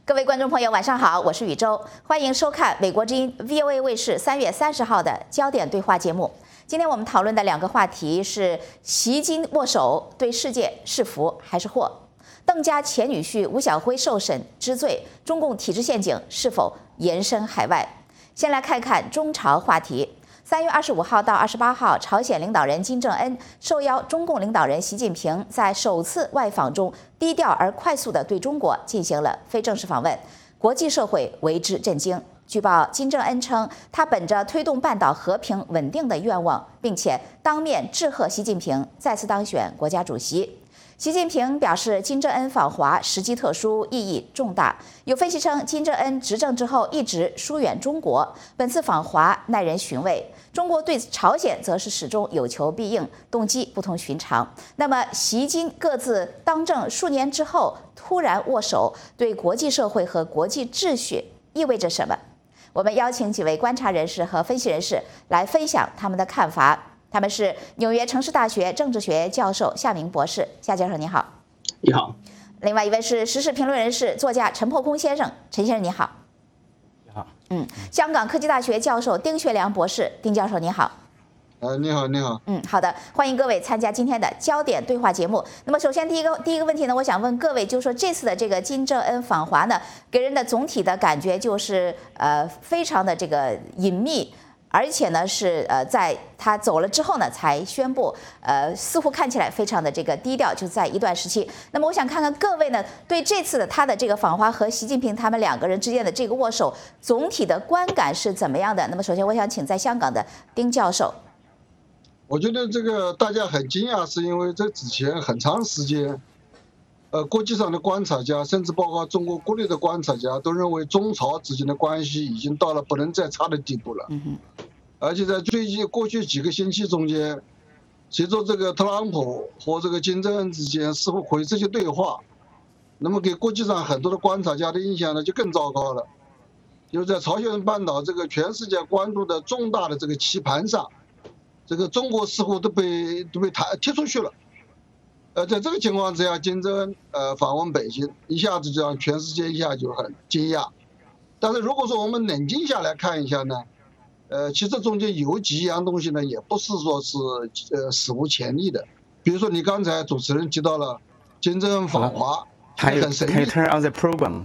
各位观众朋友，晚上好，我是宇宙，欢迎收看美国之音 VOA 卫视3月30号的焦点对话节目。今天我们讨论的两个话题是：习金握手对世界是福还是祸？邓家前女婿吴晓辉受审知罪，中共体制陷阱是否延伸海外？先来看看中朝话题。3月25号到28号，朝鲜领导人金正恩受邀中共领导人习近平在首次外访中低调而快速地对中国进行了非正式访问，国际社会为之震惊。据报，金正恩称他本着推动半岛和平稳定的愿望，并且当面致贺习近平再次当选国家主席。习近平表示，金正恩访华时机特殊，意义重大。有分析称，金正恩执政之后一直疏远中国，本次访华耐人寻味。中国对朝鲜则是始终有求必应，动机不同寻常。那么，习金各自当政数年之后突然握手，对国际社会和国际秩序意味着什么？我们邀请几位观察人士和分析人士来分享他们的看法。他们是纽约城市大学政治学教授夏明博士，夏教授你好。 你好。 另外一位是时事评论人士、作家陈破空先生，陈先生你好。 你好。 香港科技大学教授丁学良博士，丁教授你好。 你好，你好。 好的，欢迎各位参加今天的焦点对话节目。那么，首先第一个问题呢，我想问各位，就是说这次的这个金正恩访华呢，给人的总体的感觉就是非常的这个隐秘。而且呢，是在他走了之后呢，才宣布，似乎看起来非常的这个低调，就在一段时期。那么，我想看看各位呢，对这次的他的这个访华和习近平他们两个人之间的这个握手，总体的观感是怎么样的？那么，首先我想请在香港的丁教授。 我觉得这个大家很惊讶，是因为这之前很长时间，国际上的观察家，甚至包括中国国内的观察家，都认为中朝之间的关系已经到了不能再差的地步了。而且在过去几个星期中间，随着这个特朗普和这个金正恩之间似乎可以这些对话，那么给国际上很多的观察家的印象呢就更糟糕了。就是在朝鲜半岛这个全世界关注的重大的这个棋盘上，这个中国似乎都被踢出去了。在这个情况之下，金正恩访问北京，一下子就让全世界一下就很惊讶。但是如果说我们冷静下来看一下呢，其实中间有几样东西呢，也不是说是史无前例的。比如说你刚才主持人提到了金正恩访华，很神秘。 Can you turn on the program?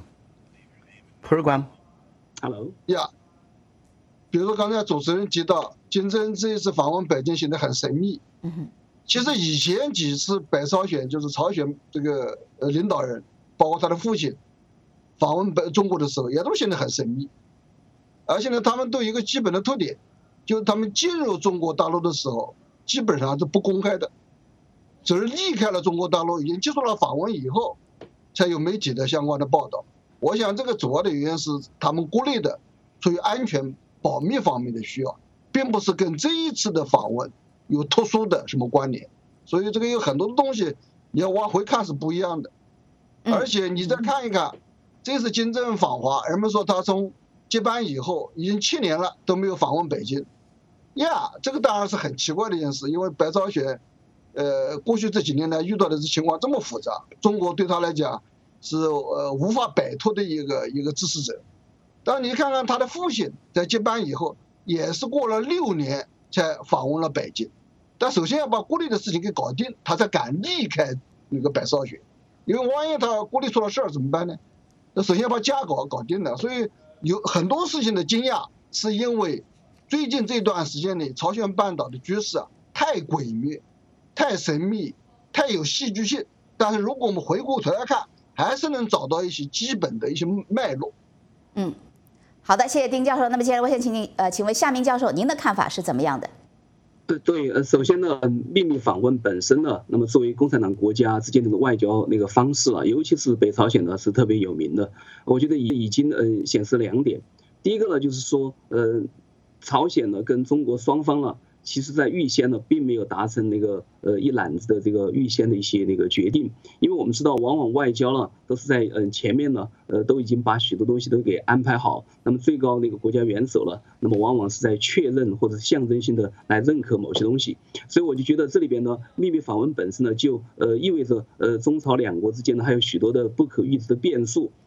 Hello. Yeah. 比如说刚才主持人提到金正恩这一次访问北京显得很神秘。其实以前几次北朝鲜就是朝鲜这个领导人，包括他的父亲访问中国的时候，也都显得很神秘。而且呢，他们都有一个基本的特点，就是他们进入中国大陆的时候，基本上是不公开的，只是离开了中国大陆，已经结束了访问以后，才有媒体的相关的报道。我想这个主要的原因是他们国内的出于安全保密方面的需要，并不是跟这一次的访问有特殊的什么关联。所以这个有很多的东西你要往回看是不一样的。而且你再看一看，这次金正恩访华，人们说他从接班以后已经7年了都没有访问北京，这个当然是很奇怪的一件事，因为北朝鲜过去这几年来遇到的情况这么复杂，中国对他来讲是无法摆脱的一个支持者。但你看看他的父亲在接班以后，也是过了6年才访问了北京，但首先要把国内的事情给搞定，他才敢离开那个北朝鲜，因为万一他国内出了事儿怎么办呢？那首先要把家搞定的。所以有很多事情的惊讶，是因为最近这段时间里朝鲜半岛的局势太诡谲、太神秘、太有戏剧性。但是如果我们回过头来看，还是能找到一些基本的一些脉络。 好的，谢谢丁教授。那么接着我想请问夏明教授，您的看法是怎么样的？ 对，首先呢，秘密访问本身呢，那么作为共产党国家之间的外交那个方式尤其是北朝鲜呢，是特别有名的。我觉得已经显示2点。第一个呢，就是说朝鲜呢跟中国双方呢，其实在预先呢并没有达成那个一揽子的这个预先的一些那个决定，因为我们知道往往外交呢都是在前面呢都已经把许多东西都给安排好，那么最高那个国家元首了，那么往往是在确认或者象征性的来认可某些东西，所以我就觉得这里边呢秘密访问本身呢就意味着中朝两国之间呢还有许多的不可预知的变数，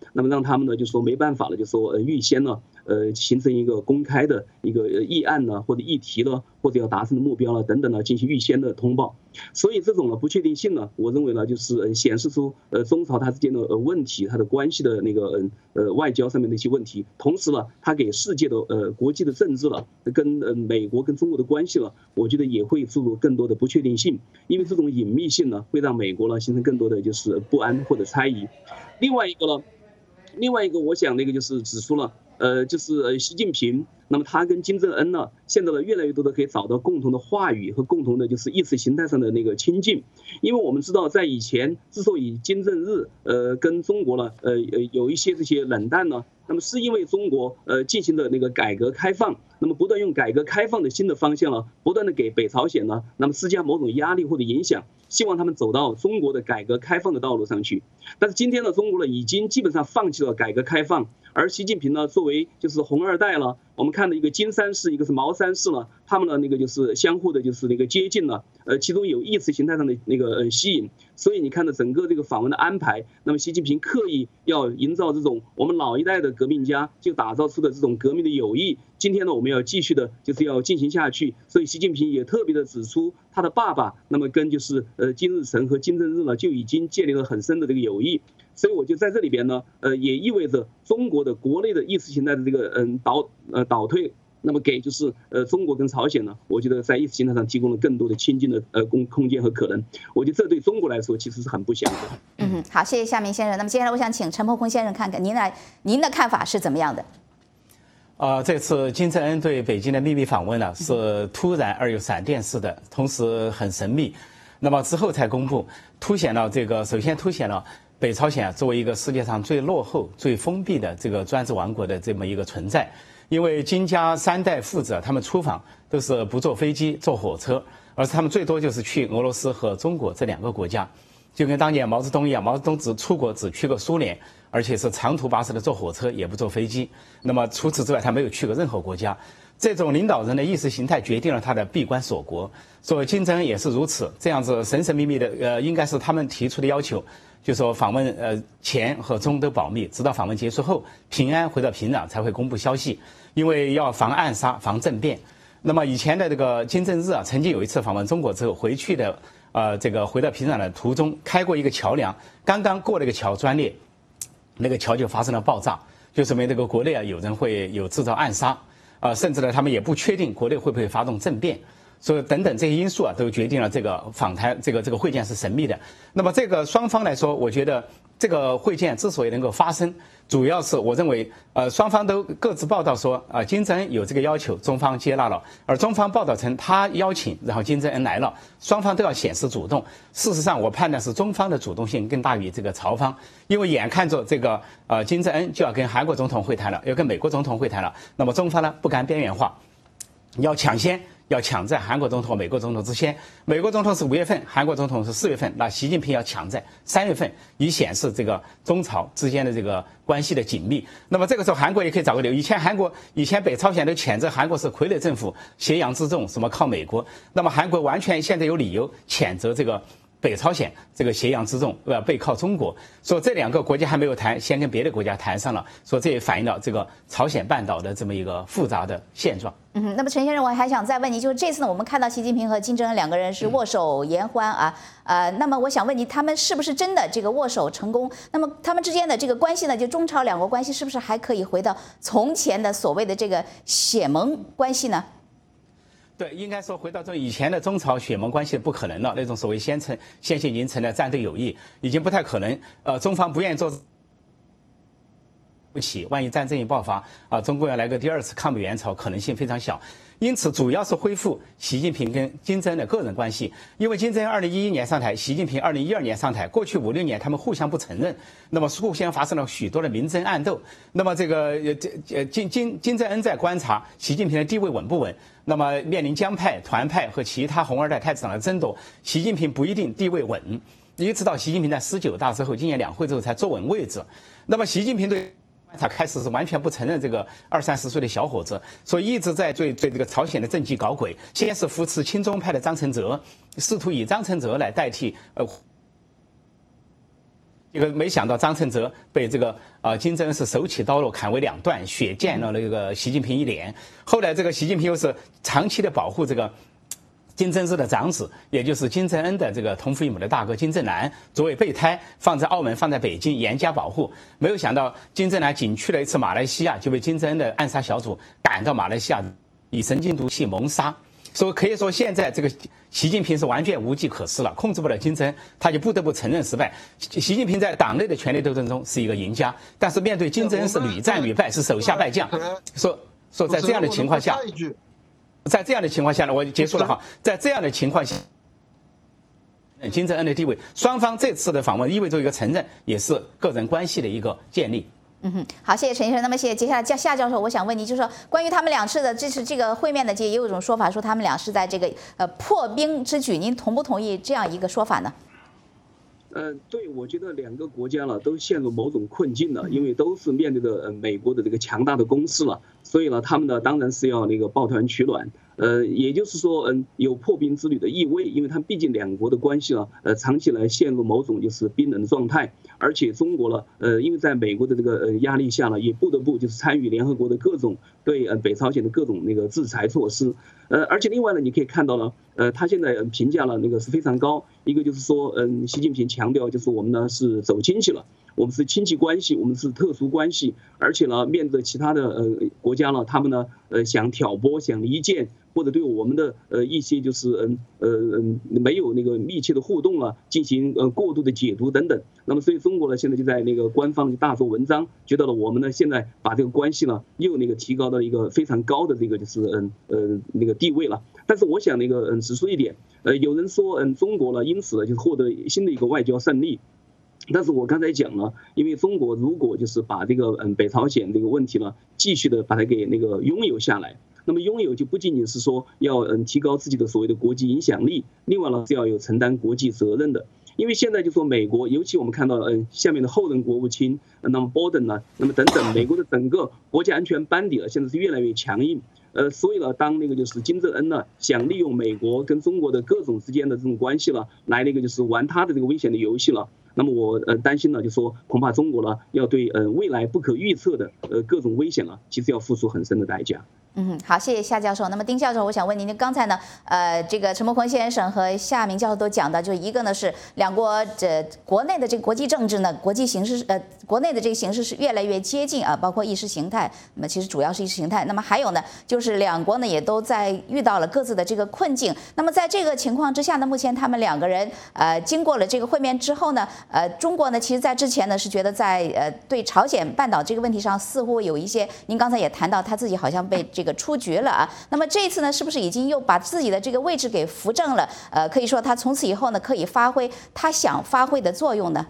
那么让他们呢就说没办法了，就说预先呢形成一个公开的一个议案呢，或者议题呢，或者要达成的目标了等等呢，进行预先的通报。所以这种呢不确定性呢，我认为呢就是显示出中朝它之间的问题，它的关系的那个外交上面的一些问题。同时呢，它给世界的国际的政治了，跟美国跟中国的关系了，我觉得也会注入更多的不确定性。因为这种隐秘性呢，会让美国呢形成更多的就是不安或者猜疑。另外一个，我想那个就是指出了。就是习近平，那么他跟金正恩呢，现在呢越来越多的可以找到共同的话语和共同的就是意识形态上的那个亲近，因为我们知道在以前之所以金正日跟中国呢有一些这些冷淡呢，那么是因为中国进行的那个改革开放，那么不断用改革开放的新的方向呢，不断的给北朝鲜呢，那么施加某种压力或者影响，希望他们走到中国的改革开放的道路上去。但是今天呢，中国呢已经基本上放弃了改革开放，而习近平呢作为就是红二代了，我们看的一个金三世，一个是毛三世了，他们的那个就是相互的就是那个接近了，其中有意识形态上的那个吸引，所以你看到整个这个访问的安排，那么习近平刻意要营造这种我们老一代的革命家就打造出的这种革命的友谊，今天呢我们要继续的就是要进行下去，所以习近平也特别的指出他的爸爸那么跟就是金日成和金正日呢就已经建立了很深的这个友谊，所以我就在这里边呢也意味着中国的国内的意识形态的这个倒退，那么给就是中国跟朝鲜呢，我觉得在意识形态上提供了更多的亲近的空间和可能，我觉得这对中国来说其实是很不祥的。 好，谢谢夏明先生。那么接下来我想请陈伯宏先生看看您的看法是怎么样的？ 这次金正恩对北京的秘密访问呢，是突然而又闪电式的，同时很神秘。那么之后才公布，首先凸显了北朝鲜作为一个世界上最落后、最封闭的这个专制王国的这么一个存在。因为金家3代父子他们出访都是不坐飞机、坐火车，而是他们最多就是去俄罗斯和中国这2个国家，就跟当年毛泽东一样，毛泽东出国只去过苏联，而且是长途跋涉的坐火车，也不坐飞机。那么除此之外，他没有去过任何国家。这种领导人的意识形态决定了他的闭关锁国，所以金正恩也是如此，这样子神神秘秘的，应该是他们提出的要求，就说访问前和中都保密，直到访问结束后平安回到平壤才会公布消息，因为要防暗杀、防政变。那么以前的这个金正日曾经有一次访问中国之后回去的，回到平壤的途中开过一个桥梁，刚刚过了一个桥专列，那个桥就发生了爆炸，就说明这个国内有人会有制造暗杀。甚至呢，他们也不确定国内会不会发动政变，所以等等这些因素都决定了这个访谈这个会见是神秘的。那么这个双方来说，我觉得这个会见之所以能够发生，主要是我认为双方都各自报道说金正恩有这个要求，中方接纳了，而中方报道称他邀请，然后金正恩来了，双方都要显示主动。事实上我判断是中方的主动性更大于这个朝方，因为眼看着这个金正恩就要跟韩国总统会谈了，要跟美国总统会谈了，那么中方呢不甘边缘化，要抢在韩国总统、美国总统之前。美国总统是5月份，韩国总统是4月份，那习近平要抢在3月份，以显示这个中朝之间的这个关系的紧密。那么这个时候韩国也可以找个理由，以前北朝鲜都谴责韩国是傀儡政府、挟洋自重，什么靠美国，那么韩国完全现在有理由谴责这个北朝鲜这个挟洋自重，背靠中国，说这2个国家还没有谈，先跟别的国家谈上了，说这也反映了这个朝鲜半岛的这么一个复杂的现状。 那么陈先生，我还想再问你，就是这次呢，我们看到习近平和金正恩2个人是握手言欢那么我想问你，他们是不是真的这个握手成功？那么他们之间的这个关系呢，就中朝2国关系是不是还可以回到从前的所谓的这个血盟关系呢？ 对，应该说回到以前的中朝血盟关系不可能了，那种所谓先行形成的战斗友谊已经不太可能。中方不愿意做不起，万一战争一爆发中共要来个第2次抗美援朝，可能性非常小。因此主要是恢复习近平跟金正恩的个人关系，因为金正恩2011年上台，习近平2012年上台，过去5、6年他们互相不承认，那么互相发生了许多的明争暗斗。那么这个金正恩在观察习近平的地位稳不稳，那么面临江派、团派和其他红二代太子党的争夺，习近平不一定地位稳，一直到习近平在19大之后，今年2会之后才坐稳位置。那么习近平对他开始是完全不承认这个20、30岁的小伙子，所以一直在对这个朝鲜的政绩搞鬼。先是扶持亲中派的张承泽，试图以张承泽来代替这个没想到张承泽被这个金正恩是手起刀落砍为2段，血溅了那个习近平一脸。后来这个习近平又是长期的保护这个金正日的长子，也就是金正恩的这个同父异母的大哥金正男作为备胎放在澳门放在北京严加保护。没有想到金正男仅去了一次马来西亚，就被金正恩的暗杀小组赶到马来西亚以神经毒气谋杀。所以可以说现在这个习近平是完全无计可施了，控制不了金正恩，他就不得不承认失败。习近平在党内的权力斗争中是一个赢家，但是面对金正恩是屡战屡败，是手下败将。说在这样的情况下，呢，我结束了哈。在这样的情况下，金正恩的地位，双方这次的访问意味着一个承认，也是个人关系的一个建立。 好，谢谢陈医生。那么谢谢。接下来夏教授，我想问你，就是说关于他们两次的这个会面的，也有一种说法说他们俩是在这个破冰之举，您同不同意这样一个说法呢？ 对，我觉得2个国家呢都陷入某种困境了，因为都是面对着美国的这个强大的攻势了，所以呢，他们呢当然是要那个抱团取暖。也就是说，有破冰之旅的意味，因为他们毕竟2国的关系呢，长期来陷入某种就是冰冷的状态，而且中国呢，因为在美国的这个压力下呢，也不得不就是参与联合国的各种对北朝鲜的各种那个制裁措施，而且另外呢，你可以看到呢，他现在评价了那个是非常高，一个就是说，习近平强调就是我们呢是走亲戚了。我们是亲戚关系，我们是特殊关系，而且呢，面对其他的国家呢，他们呢想挑拨、想离间，或者对我们的一些就是没有那个密切的互动啊，进行过度的解读等等。那么所以中国呢现在就在那个官方大做文章，觉得了我们呢现在把这个关系呢又那个提高到一个非常高的这个就是那个地位了。但是我想那个指出一点，有人说中国呢因此呢就获得新的一个外交胜利。但是我刚才讲了，因为中国如果就是把这个北朝鲜这个问题呢，继续的把它给那个拥有下来，那么拥有就不仅仅是说要提高自己的所谓的国际影响力，另外呢是要有承担国际责任的。因为现在就说美国，尤其我们看到下面的后任国务卿，那么拜登呢，那么等等，美国的整个国家安全班底现在是越来越强硬。所以呢，当那个就是金正恩呢想利用美国跟中国的各种之间的这种关系了，来那个就是玩他的这个危险的游戏了。那么我担心呢，就说恐怕中国呢要对未来不可预测的各种危险呢，其实要付出很深的代价。 好，谢谢夏教授。那么丁教授，我想问您，刚才呢，这个陈伯坤先生和夏明教授都讲到，就一个呢是两国国内的这个国际政治呢，国际形势国内的这个形势是越来越接近啊，包括意识形态。那么其实主要是意识形态。那么还有呢，就是两国呢也都在遇到了各自的这个困境。那么在这个情况之下呢，目前他们2个人经过了这个会面之后呢，中国呢其实在之前呢是觉得在对朝鲜半岛这个问题上似乎有一些，您刚才也谈到他自己好像被这个出局了啊。那么这一次呢，是不是已经又把自己的这个位置给扶正了？可以说他从此以后呢，可以发挥他想发挥的作用呢？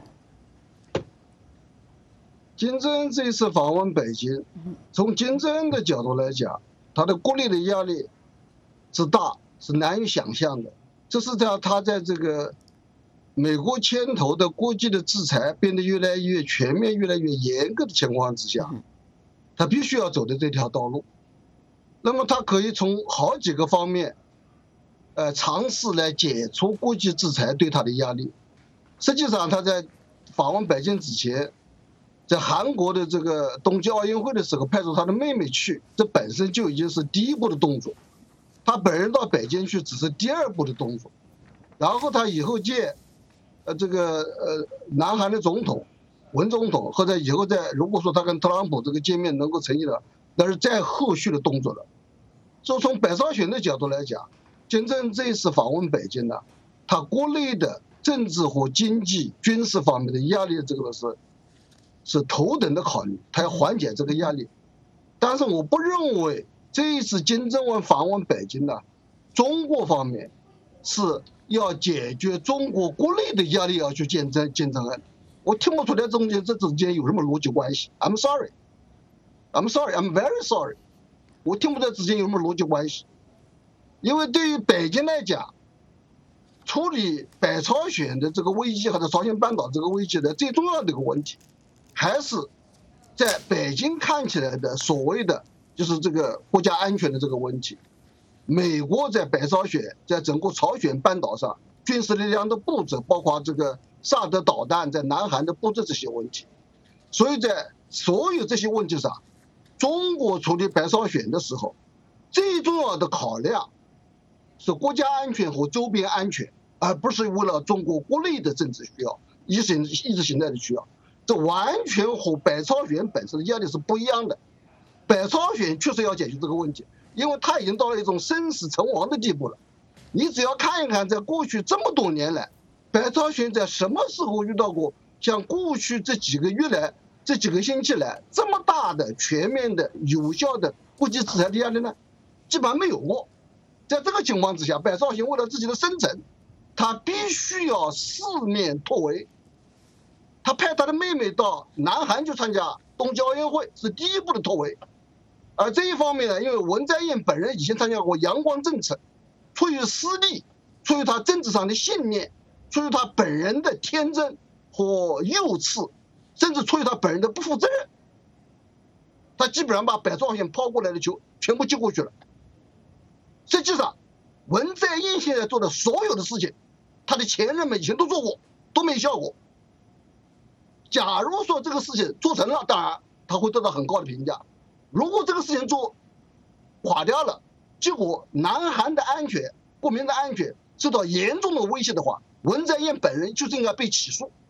金正恩这一次访问北京，从金正恩的角度来讲，他的国内的压力之大是难以想象的。这是他在这个美国牵头的国际的制裁变得越来越全面、越来越严格的情况之下，他必须要走的这条道路。那么他可以从好几个方面，尝试来解除国际制裁对他的压力。实际上，他在访问北京之前，在韩国的这个冬季奥运会的时候，派出他的妹妹去，这本身就已经是第一步的动作。他本人到北京去只是第2步的动作。然后他以后见南韩的总统文总统，或者以后如果说他跟特朗普这个见面能够成立了，那是再后续的动作了。所以从北朝鲜的角度来讲，金正恩这一次访问北京呢，他国内的政治和经济、军事方面的压力，这个是头等的考虑，他要缓解这个压力。但是我不认为这一次金正恩访问北京呢，中国方面是要解决中国国内的压力要去见正恩，我听不出来这之间有什么逻辑关系。I'm very sorry， 我听不出来之间有什么逻辑关系。因为对于北京来讲，处理北朝鲜的这个危机或者朝鲜半岛这个危机的最重要的一个问题，还是在北京看起来的所谓的就是这个国家安全的这个问题。美国在北朝鲜，在整个朝鲜半岛上军事力量的布置，包括这个萨德导弹在南韩的布置这些问题。所以在所有这些问题上，中国处理白朝鲜的时候，最重要的考量是国家安全和周边安全，而不是为了中国国内的政治需要、意识形态的需要。这完全和北朝鲜本身的压力是不一样的。北朝鲜确实要解决这个问题，因为它已经到了一种生死存亡的地步了。你只要看一看，在过去这么多年来，北朝鲜在什么时候遇到过像过去这几个月来、这几个星期来这么大的、全面的、有效的国际制裁的压力呢？基本上没有过。在这个情况之下，北朝鲜为了自己的生存，他必须要四面突围。他派他的妹妹到南韩去参加东京奥运会，是第一步的突围。而这一方面呢，因为文在寅本人以前参加过阳光政策，出于私利，出于他政治上的信念，出于他本人的天真和幼稚，甚至出于他本人的不负责任，他基本上把北朝鲜抛过来的球全部接过去了。实际上，文在寅现在做的所有的事情，他的前任们以前都做过，都没效果。假如说这个事情做成了，当然他会得到很高的评价。如果这个事情做垮掉了，结果南韩的安全、国民的安全受到严重的威胁的话，文在寅本人就是应该被起诉。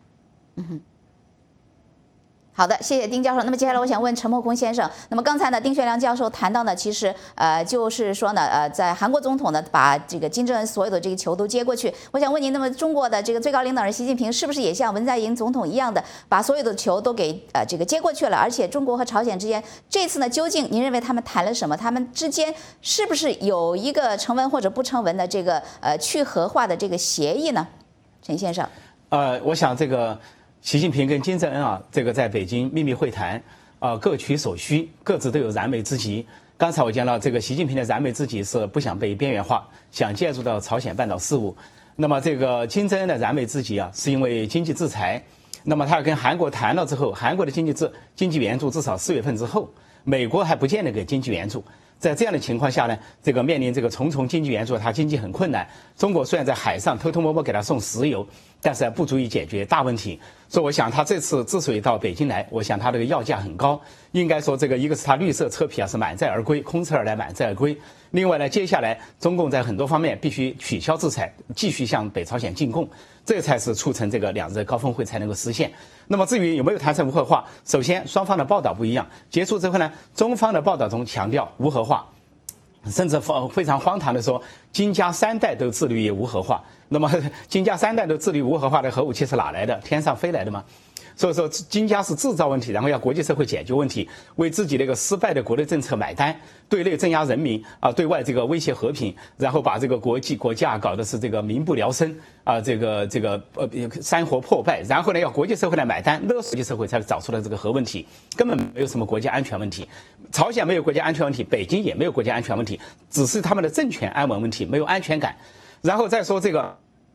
好的，谢谢丁教授。那么接下来我想问陈默空先生，那么刚才呢，丁学良教授谈到呢，其实就是说呢，在韩国总统呢把这个金正恩所有的这个球都接过去。我想问您，那么中国的这个最高领导人习近平是不是也像文在寅总统一样的，把所有的球都给这个接过去了？而且中国和朝鲜之间这次呢，究竟您认为他们谈了什么？他们之间是不是有一个成文或者不成文的这个去核化的这个协议呢？陈先生， 我想这个。习近平跟金正恩啊，这个在北京秘密会谈，各取所需，各自都有燃眉之急。刚才我讲到，这个习近平的燃眉之急是不想被边缘化，想介入到朝鲜半岛事务。那么这个金正恩的燃眉之急啊，是因为经济制裁。那么他跟韩国谈了之后，韩国的经济援助至少4月份之后，美国还不见得给经济援助。在这样的情况下呢，这个面临这个重重经济援助，它经济很困难。中国虽然在海上偷偷摸摸给他送石油，但是还不足以解决大问题。所以我想他这次之所以到北京来，我想他这个要价很高。应该说这个一个是他绿色车皮啊是满载而归，空车而来满载而归。另外呢，接下来中共在很多方面必须取消制裁，继续向北朝鲜进攻，这才是促成这个两日高峰会才能够实现。那么至于有没有谈成无核化，首先双方的报道不一样。结束之后呢，中方的报道中强调无核化，甚至非常荒唐的说，金家3代都致力于无核化。那么金家3代都致力于无核化的核武器是哪来的？天上飞来的吗？所以说金家是制造问题，然后要国际社会解决问题，为自己那个失败的国内政策买单，对内镇压人民啊，对外这个威胁和平，然后把这个国家搞的是这个民不聊生啊，这个山河破败，然后呢要国际社会来买单，勒索国际社会才找出了这个核问题，根本没有什么国家安全问题，朝鲜没有国家安全问题，北京也没有国家安全问题，只是他们的政权安稳问题，没有安全感。然后再说这个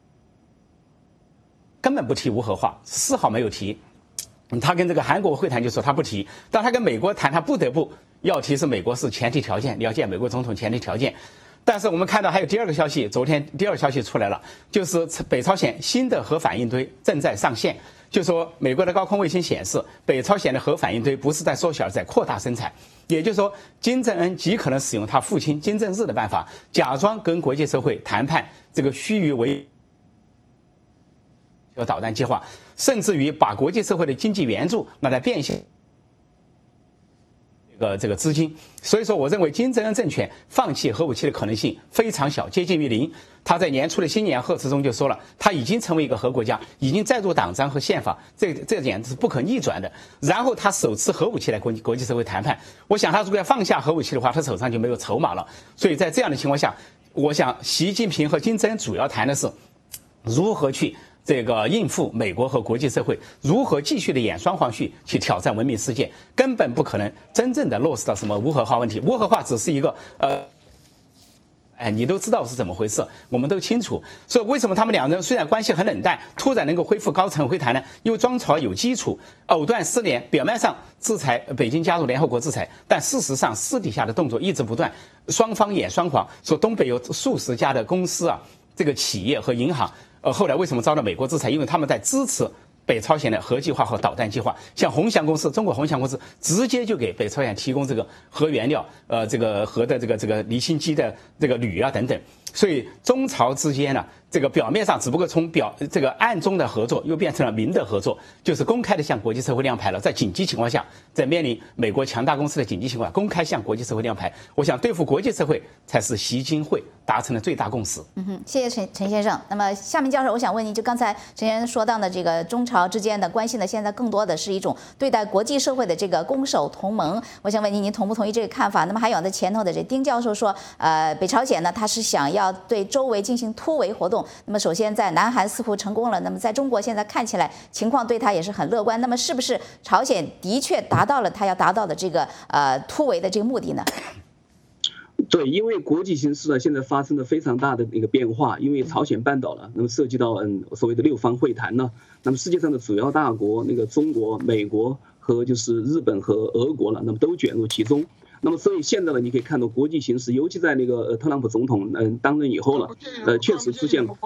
根本不提无核化，丝毫没有提。他跟这个韩国会谈就说他不提，但他跟美国谈，他不得不要提，是美国是前提条件，了解美国总统前提条件。但是我们看到还有第二个消息，昨天第二个消息出来了，就是北朝鲜新的核反应堆正在上线。就说美国的高空卫星显示，北朝鲜的核反应堆不是在缩小，在扩大生产。也就是说，金正恩极可能使用他父亲金正日的办法，假装跟国际社会谈判这个虚与委导弹计划，甚至于把国际社会的经济援助拿来变现这个资金。所以说我认为金正恩政权放弃核武器的可能性非常小，接近于零。他在年初的新年贺词中就说了，他已经成为一个核国家，已经载入党章和宪法，这点是不可逆转的。然后他手持核武器来跟国际社会谈判，我想他如果要放下核武器的话，他手上就没有筹码了。所以在这样的情况下，我想习近平和金正恩主要谈的是如何去这个应付美国和国际社会，如何继续的演双簧戏去挑战文明世界，根本不可能真正的落实到什么无核化问题。无核化只是一个你都知道是怎么回事，我们都清楚。所以为什么他们两人虽然关系很冷淡，突然能够恢复高层会谈呢？因为中朝有基础，藕断丝连。表面上制裁北京加入联合国制裁，但事实上私底下的动作一直不断，双方演双簧。说东北有数十家的公司啊， 这个企业和银行，后来为什么遭到美国制裁？因为他们在支持北朝鲜的核计划和导弹计划。像鸿翔公司，中国鸿翔公司直接就给北朝鲜提供这个核原料，这个核的这个离心机的这个铝啊等等。所以中朝之间呢，这个表面上只不过从这个暗中的合作又变成了明的合作，就是公开的向国际社会亮牌了。在紧急情况下，在面临美国强大公司的紧急情况下，公开向国际社会亮牌，我想对付国际社会才是习金会达成的最大共识。 谢谢陈先生。那么夏明教授，我想问您，就刚才陈先生说到的这个中朝之间的关系呢，现在更多的是一种对待国际社会的这个攻守同盟。我想问您同不同意这个看法？那么还有在前头的这丁教授说，北朝鲜呢，他是想要对周围进行突围活动。那么首先在南韩似乎成功了，那么在中国现在看起来情况对他也是很乐观。那么是不是朝鲜的确达到了他要达到的这个突围的这个目的呢？ 对，因为国际形势呢，现在发生了非常大的一个变化。因为朝鲜半岛了，那么涉及到所谓的6方会谈呢，那么世界上的主要大国那个中国、美国和就是日本和俄国了，那么都卷入其中。那么所以现在呢，你可以看到国际形势，尤其在那个特朗普总统当任以后了，确实出现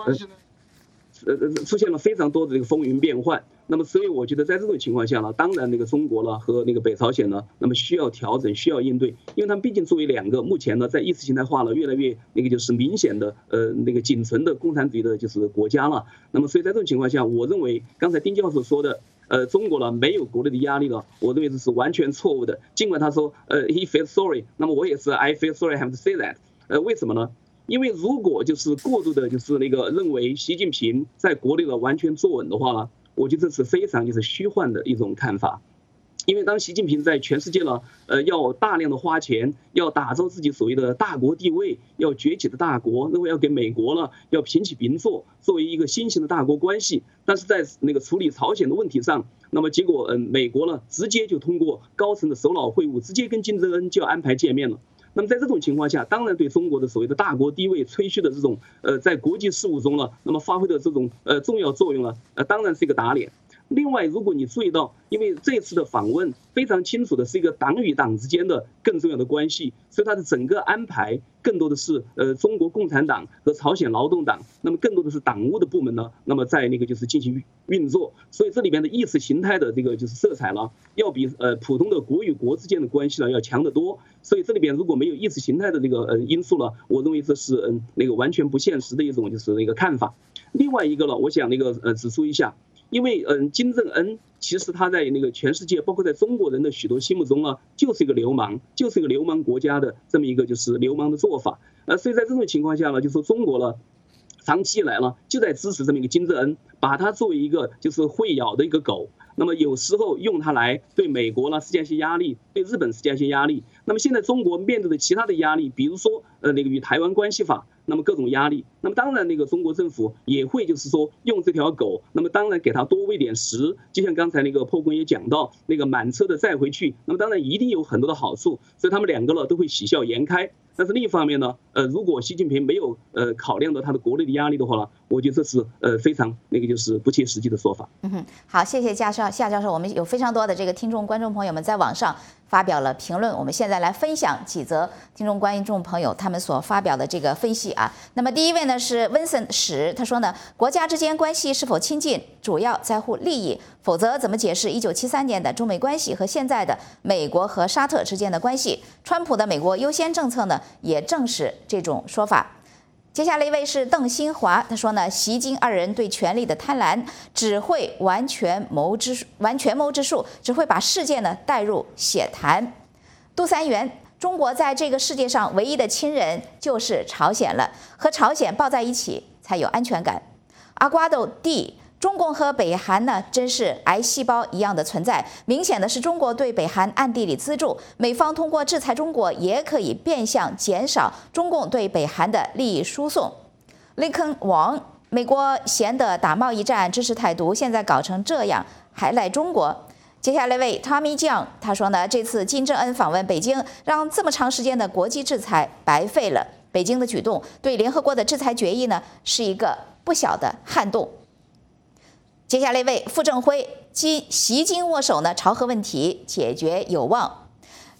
了非常多的这个风云变幻。那么所以我觉得在这种情况下呢，当然那个中国了和那个北朝鲜呢，那么需要调整，需要应对，因为他们毕竟作为两个目前呢在意识形态化了越来越那个就是明显的那个仅存的共产主义的就是国家了。那么所以在这种情况下，我认为刚才丁教授说的。中国呢没有国内的压力了，我认为这是完全错误的。尽管他说he feels sorry， 那么我也是 I feel sorry have to say that。为什么呢？因为如果就是过度的就是那个认为习近平在国内呢完全坐稳的话呢，我觉得这是非常就是虚幻的一种看法。因为当习近平在全世界呢，要大量的花钱，要打造自己所谓的大国地位，要崛起的大国，认为要给美国呢要平起平坐，作为一个新型的大国关系。但是在那个处理朝鲜的问题上，那么结果美国呢直接就通过高层的首脑会晤，直接跟金正恩就要安排见面了。那么在这种情况下，当然对中国的所谓的大国地位吹嘘的这种在国际事务中呢，那么发挥的这种重要作用呢，当然是一个打脸。另外，如果你注意到，因为这次的访问非常清楚的是一个党与党之间的更重要的关系，所以它的整个安排更多的是中国共产党和朝鲜劳动党，那么更多的是党务的部门呢，那么在那个就是进行运作，所以这里边的意识形态的这个就是色彩呢，要比普通的国与国之间的关系呢要强得多。所以这里边如果没有意识形态的这个因素呢，我认为这是那个完全不现实的一种就是那个看法。另外一个呢，我想那个指出一下。因为金正恩其实他在那个全世界，包括在中国人的许多心目中呢，就是一个流氓，就是一个流氓国家的这么一个就是流氓的做法。所以在这种情况下呢，就说中国呢，长期以来呢就在支持这么一个金正恩，把他作为一个就是会咬的一个狗。那么有时候用它来对美国呢施加一些压力，对日本施加一些压力。那么现在中国面对的其他的压力，比如说那个与台湾关系法，那么各种压力。那么当然那个中国政府也会就是说用这条狗，那么当然给它多喂点食，就像刚才那个破公也讲到那个满车的载回去，那么当然一定有很多的好处，所以他们两个呢都会喜笑颜开。但是另一方面呢，如果习近平没有考量到他的国内的压力的话呢，我觉得这是非常那个就是不切实际的说法。 好，谢谢夏教授，我们有非常多的这个听众观众朋友们在网上发表了评论，我们现在来分享几则听众观众朋友他们所发表的这个分析啊。那么第一位呢是 Vincent 史，他说呢，国家之间关系是否亲近，主要在乎利益，否则怎么解释1973年的中美关系和现在的美国和沙特之间的关系？川普的美国优先政策呢，也正是这种说法。接下来一位是邓新华，他说呢，习金二人对权力的贪婪只会完全谋之术，只会把世界呢带入血潭。杜三元，中国在这个世界上唯一的亲人就是朝鲜了，和朝鲜抱在一起才有安全感。阿瓜豆 D， 中共和北韩呢真是癌细胞一样的存在，明显的是中国对北韩暗地里资助，美方通过制裁中国也可以变相减少中共对北韩的利益输送。林肯王，美国闲得打贸易战支持台独，现在搞成这样还赖中国。接下来位 Tommy 酱，他说呢，这次金正恩访问北京，让这么长时间的国际制裁白费了。北京的举动对联合国的制裁决议呢，是一个不小的撼动。接下来一位傅正辉，习金握手呢，朝核问题解决有望。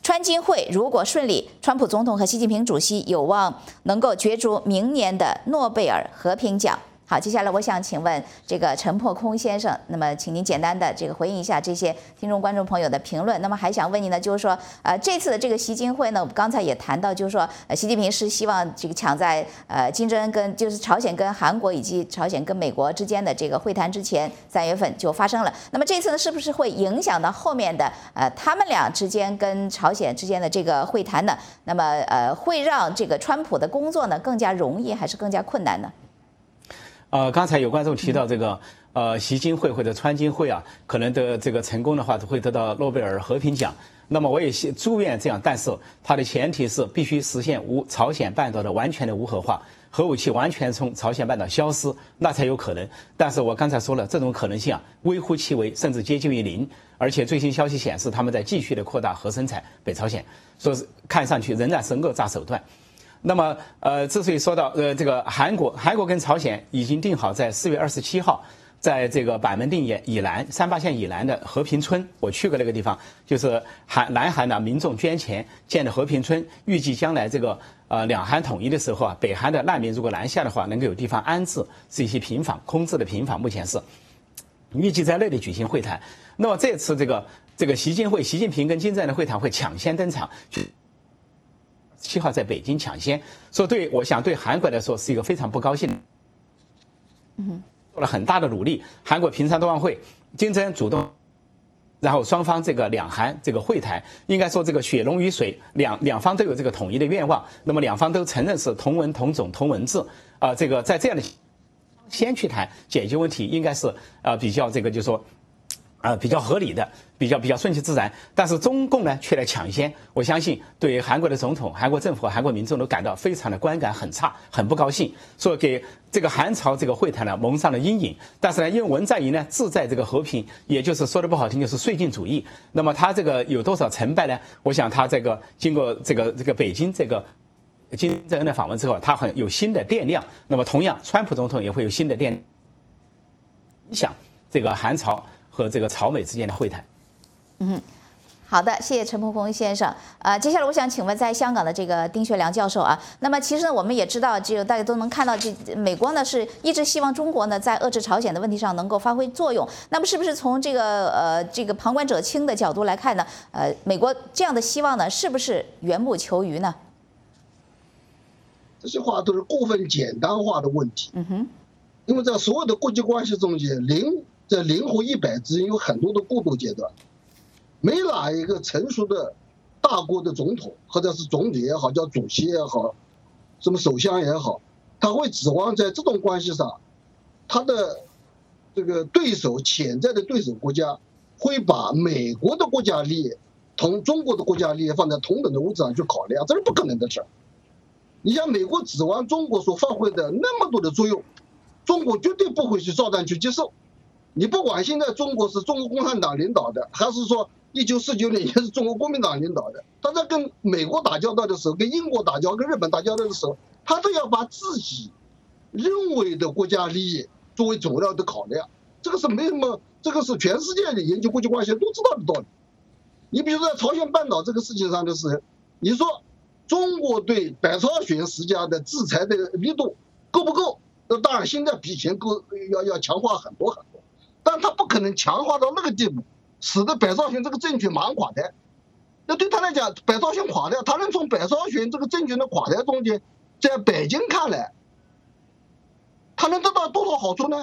川金会如果顺利，川普总统和习近平主席有望能够角逐明年的诺贝尔和平奖。好，接下来我想请问这个陈破空先生，那么请您简单的这个回应一下这些听众观众朋友的评论。那么还想问您呢，就是说，这次的这个习金会呢，我们刚才也谈到，就是说，习近平是希望这个抢在金正恩跟就是朝鲜跟韩国以及朝鲜跟美国之间的这个会谈之前，3月份就发生了。那么这次呢，是不是会影响到后面的他们俩之间跟朝鲜之间的这个会谈呢？那么会让这个川普的工作呢更加容易还是更加困难呢？ 刚才有观众提到这个习金会或者川金会啊，可能的这个成功的话会得到诺贝尔和平奖。那么我也祝愿这样，但是它的前提是必须实现朝鲜半岛的完全的无核化，核武器完全从朝鲜半岛消失，那才有可能。但是我刚才说了，这种可能性啊微乎其微，甚至接近于零。而且最新消息显示，他们在继续的扩大核生产，北朝鲜，说是看上去仍然是讹诈手段。那么之所以说到这个韩国跟朝鲜已经定好在4月27号，在这个板门店以南38线以南的和平村，我去过那个地方，就是南韩的民众捐钱建的和平村，预计将来这个两韩统一的时候啊，北韩的难民如果南下的话，能够有地方安置，是一些平房空置的平房，目前是预计在那里举行会谈。那么这次这个习近平跟金正恩的会谈会抢先登场。7号在北京抢先，说我想对韩国来说是一个非常不高兴。做了很大的努力，韩国平昌冬奥会，金正恩主动，然后双方这个两韩这个会谈，应该说这个血浓于水，两方都有这个统一的愿望，那么两方都承认是同文同种同文字，这个在这样的先去谈解决问题，应该是比较这个就是说。比较合理的，比较顺其自然，但是中共呢却来抢先，我相信对韩国的总统、韩国政府和韩国民众都感到非常的观感很差，很不高兴，说给这个韩朝这个会谈呢蒙上了阴影。但是呢，因为文在寅呢志在这个和平，也就是说的不好听就是绥靖主义，那么他这个有多少成败呢？我想他这个经过这个北京这个金正恩的访问之后，他很有新的电量。那么同样，川普总统也会有新的电影响这个韩朝和这个朝美之间的会谈。 好的，谢谢陈破空先生。接下来我想请问，在香港的这个丁学良教授啊，那么其实呢，我们也知道，大家都能看到，美国呢是一直希望中国呢在遏制朝鲜的问题上能够发挥作用。那么是不是从这个旁观者清的角度来看呢？美国这样的希望呢，是不是缘木求鱼呢？ 这些话都是过分简单化的问题。因为在所有的国际关系中间，在0和100之间有很多的过渡阶段，没哪一个成熟的大国的总统，或者是总理也好，叫主席也好，什么首相也好，他会指望在这种关系上，他的这个对手潜在的对手国家会把美国的国家利益同中国的国家利益放在同等的位置上去考量，这是不可能的事。你像美国指望中国所发挥的那么多的作用，中国绝对不会去照单去接受。你不管现在中国是中国共产党领导的，还是说1949年也是中国国民党领导的，他在跟美国打交道的时候，跟英国打交道，跟日本打交道的时候，他都要把自己认为的国家利益作为主要的考量。这个是没什么，这个是全世界的研究国际关系都知道的道理。你比如说在朝鲜半岛这个事情上的是，你说中国对北朝鲜施加的制裁的力度够不够？那当然现在比以前够，要强化很多很多。但他不可能强化到那个地步，使得北朝鲜这个政权马上垮台。那对他来讲，北朝鲜垮台，他能从北朝鲜这个政权的垮台中间，在北京看来，他能得到多少好处呢？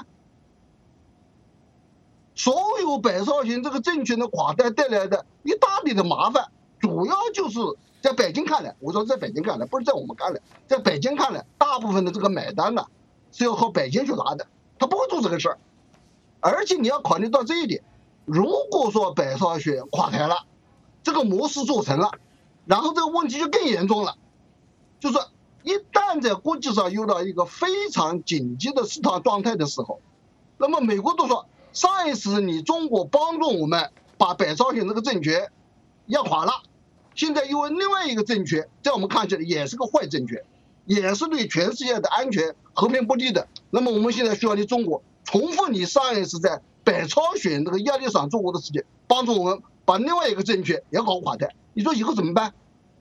所有北朝鲜这个政权的垮台带来的一大堆的麻烦，主要就是在北京看来，我说在北京看来，不是在我们看来，在北京看来，大部分的这个买单呢，是要靠北京去拿的，他不会做这个事儿。而且你要考虑到这一点，如果说北朝鲜垮台了，这个模式做成了，然后这个问题就更严重了，就是一旦在国际上遇到一个非常紧急的事态状态的时候，那么美国都说上一次你中国帮助我们把北朝鲜这个政权压垮了，现在因为另外一个政权在我们看起来也是个坏政权，也是对全世界的安全和平不利的，那么我们现在需要你中国重复你上一次在北朝鲜这个压力上做过的事情，帮助我们把另外一个政权也搞垮台。 你说以后怎么办？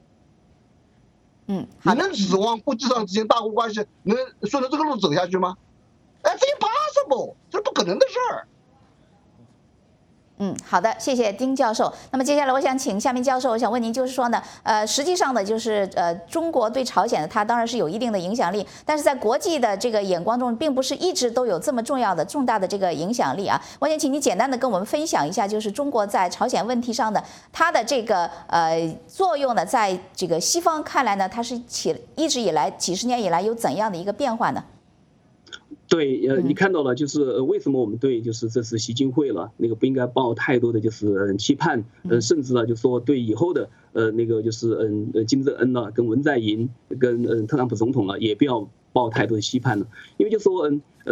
你能指望国际上之间大国关系能顺着这个路走下去吗？这 impossible， 这是不可能的事儿。 好的，谢谢丁教授。那么接下来我想请夏明教授，我想问您，就是说呢，实际上呢，就是中国对朝鲜它当然是有一定的影响力，但是在国际的这个眼光中，并不是一直都有这么重大的这个影响力啊。我想请你简单的跟我们分享一下，就是中国在朝鲜问题上的它的这个作用呢，在这个西方看来呢，它是一直以来几十年以来有怎样的一个变化呢？ 对，你看到了，就是为什么我们对就是这次习近会了，那个不应该抱太多的就是期盼，甚至呢就说对以后的那个就是金正恩呢跟文在寅跟特朗普总统呢也不要抱太多的期盼了，因为就说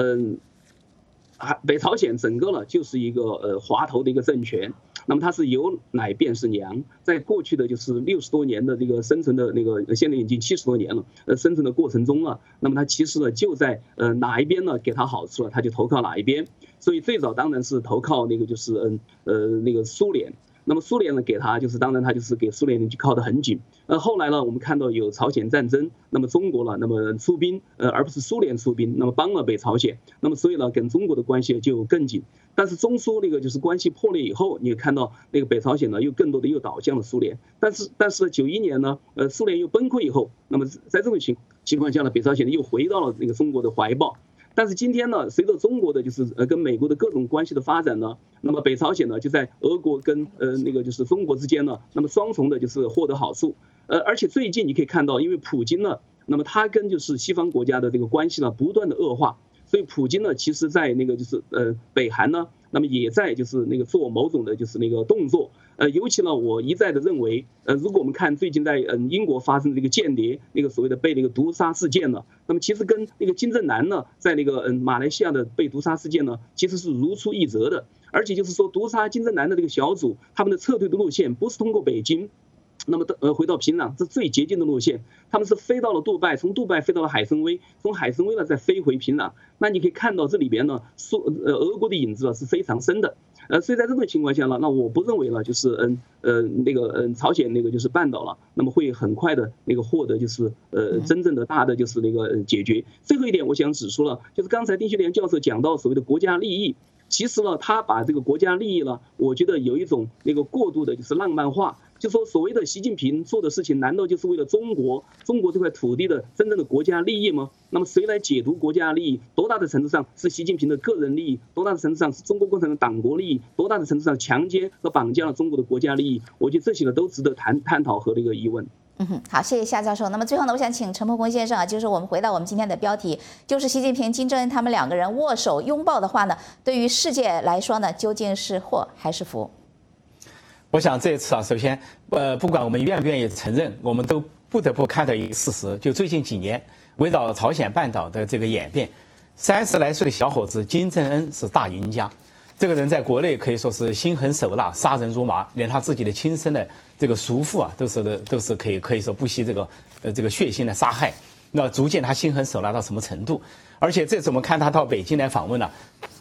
北朝鲜整个呢就是一个滑头的一个政权。那么它是有奶便是娘，在过去的就是60多年的这个生存的那个，现在已经70多年了，生存的过程中了，那么它其实呢就在哪一边呢给它好处了，它就投靠哪一边。所以最早当然是投靠那个就是那个苏联。那么苏联呢给他就是当然他就是给苏联就靠得很紧。后来呢我们看到有朝鲜战争，那么中国呢那么出兵，而不是苏联出兵，那么帮了北朝鲜，那么所以呢跟中国的关系就更紧。但是中苏那个就是关系破裂以后，你也看到那个北朝鲜呢又更多的又倒向了苏联。但是91年呢苏联又崩溃以后，那么在这种情况下呢，北朝鲜又回到了那个中国的怀抱。但是今天呢，随着中国的就是跟美国的各种关系的发展呢，那么北朝鲜呢就在俄国跟那个就是中国之间呢，那么双重的就是获得好处。而且最近你可以看到，因为普京呢，那么他跟就是西方国家的这个关系呢不断的恶化，所以普京呢其实在那个就是北韩呢，那么也在就是那个做某种的就是那个动作。尤其呢，我一再的认为，如果我们看最近在英国发生的这个间谍那个所谓的被那个毒杀事件呢，那么其实跟那个金正男呢在那个马来西亚的被毒杀事件呢，其实是如出一辙的。而且就是说毒杀金正男的这个小组，他们的撤退的路线不是通过北京，那么回到平壤，这最捷径的路线，他们是飞到了杜拜，从杜拜飞到了海参崴，从海参崴呢再飞回平壤。那你可以看到这里边呢，俄国的影子是非常深的。所以在这种情况下呢，那我不认为呢，就是那个朝鲜那个就是半岛了，那么会很快的那个获得就是真正的大的就是那个解决。最后一点我想指出了，就是刚才丁学良教授讲到所谓的国家利益，其实呢，他把这个国家利益呢，我觉得有一种那个过度的就是浪漫化。就说所谓的习近平做的事情，难道就是为了中国这块土地的真正的国家利益吗？那么谁来解读国家利益？多大的程度上是习近平的个人利益？多大的程度上是中国共产党党国利益？多大的程度上强奸和绑架了中国的国家利益？我觉得这些呢都值得探讨和这个疑问。 好，谢谢夏教授。那么最后呢，我想请陈伯公先生啊，就是我们回到我们今天的标题，就是习近平、金正恩他们两个人握手拥抱的话呢，对于世界来说呢，究竟是祸还是福？ 我想这次啊，首先，不管我们愿不愿意承认，我们都不得不看到一个事实，就最近几年围绕朝鲜半岛的这个演变，30来岁的小伙子金正恩是大赢家。这个人在国内可以说是心狠手辣，杀人如麻，连他自己的亲生的这个叔父啊，都是可以说不惜这个血腥的杀害。那足见他心狠手辣到什么程度。而且这次我们看他到北京来访问了，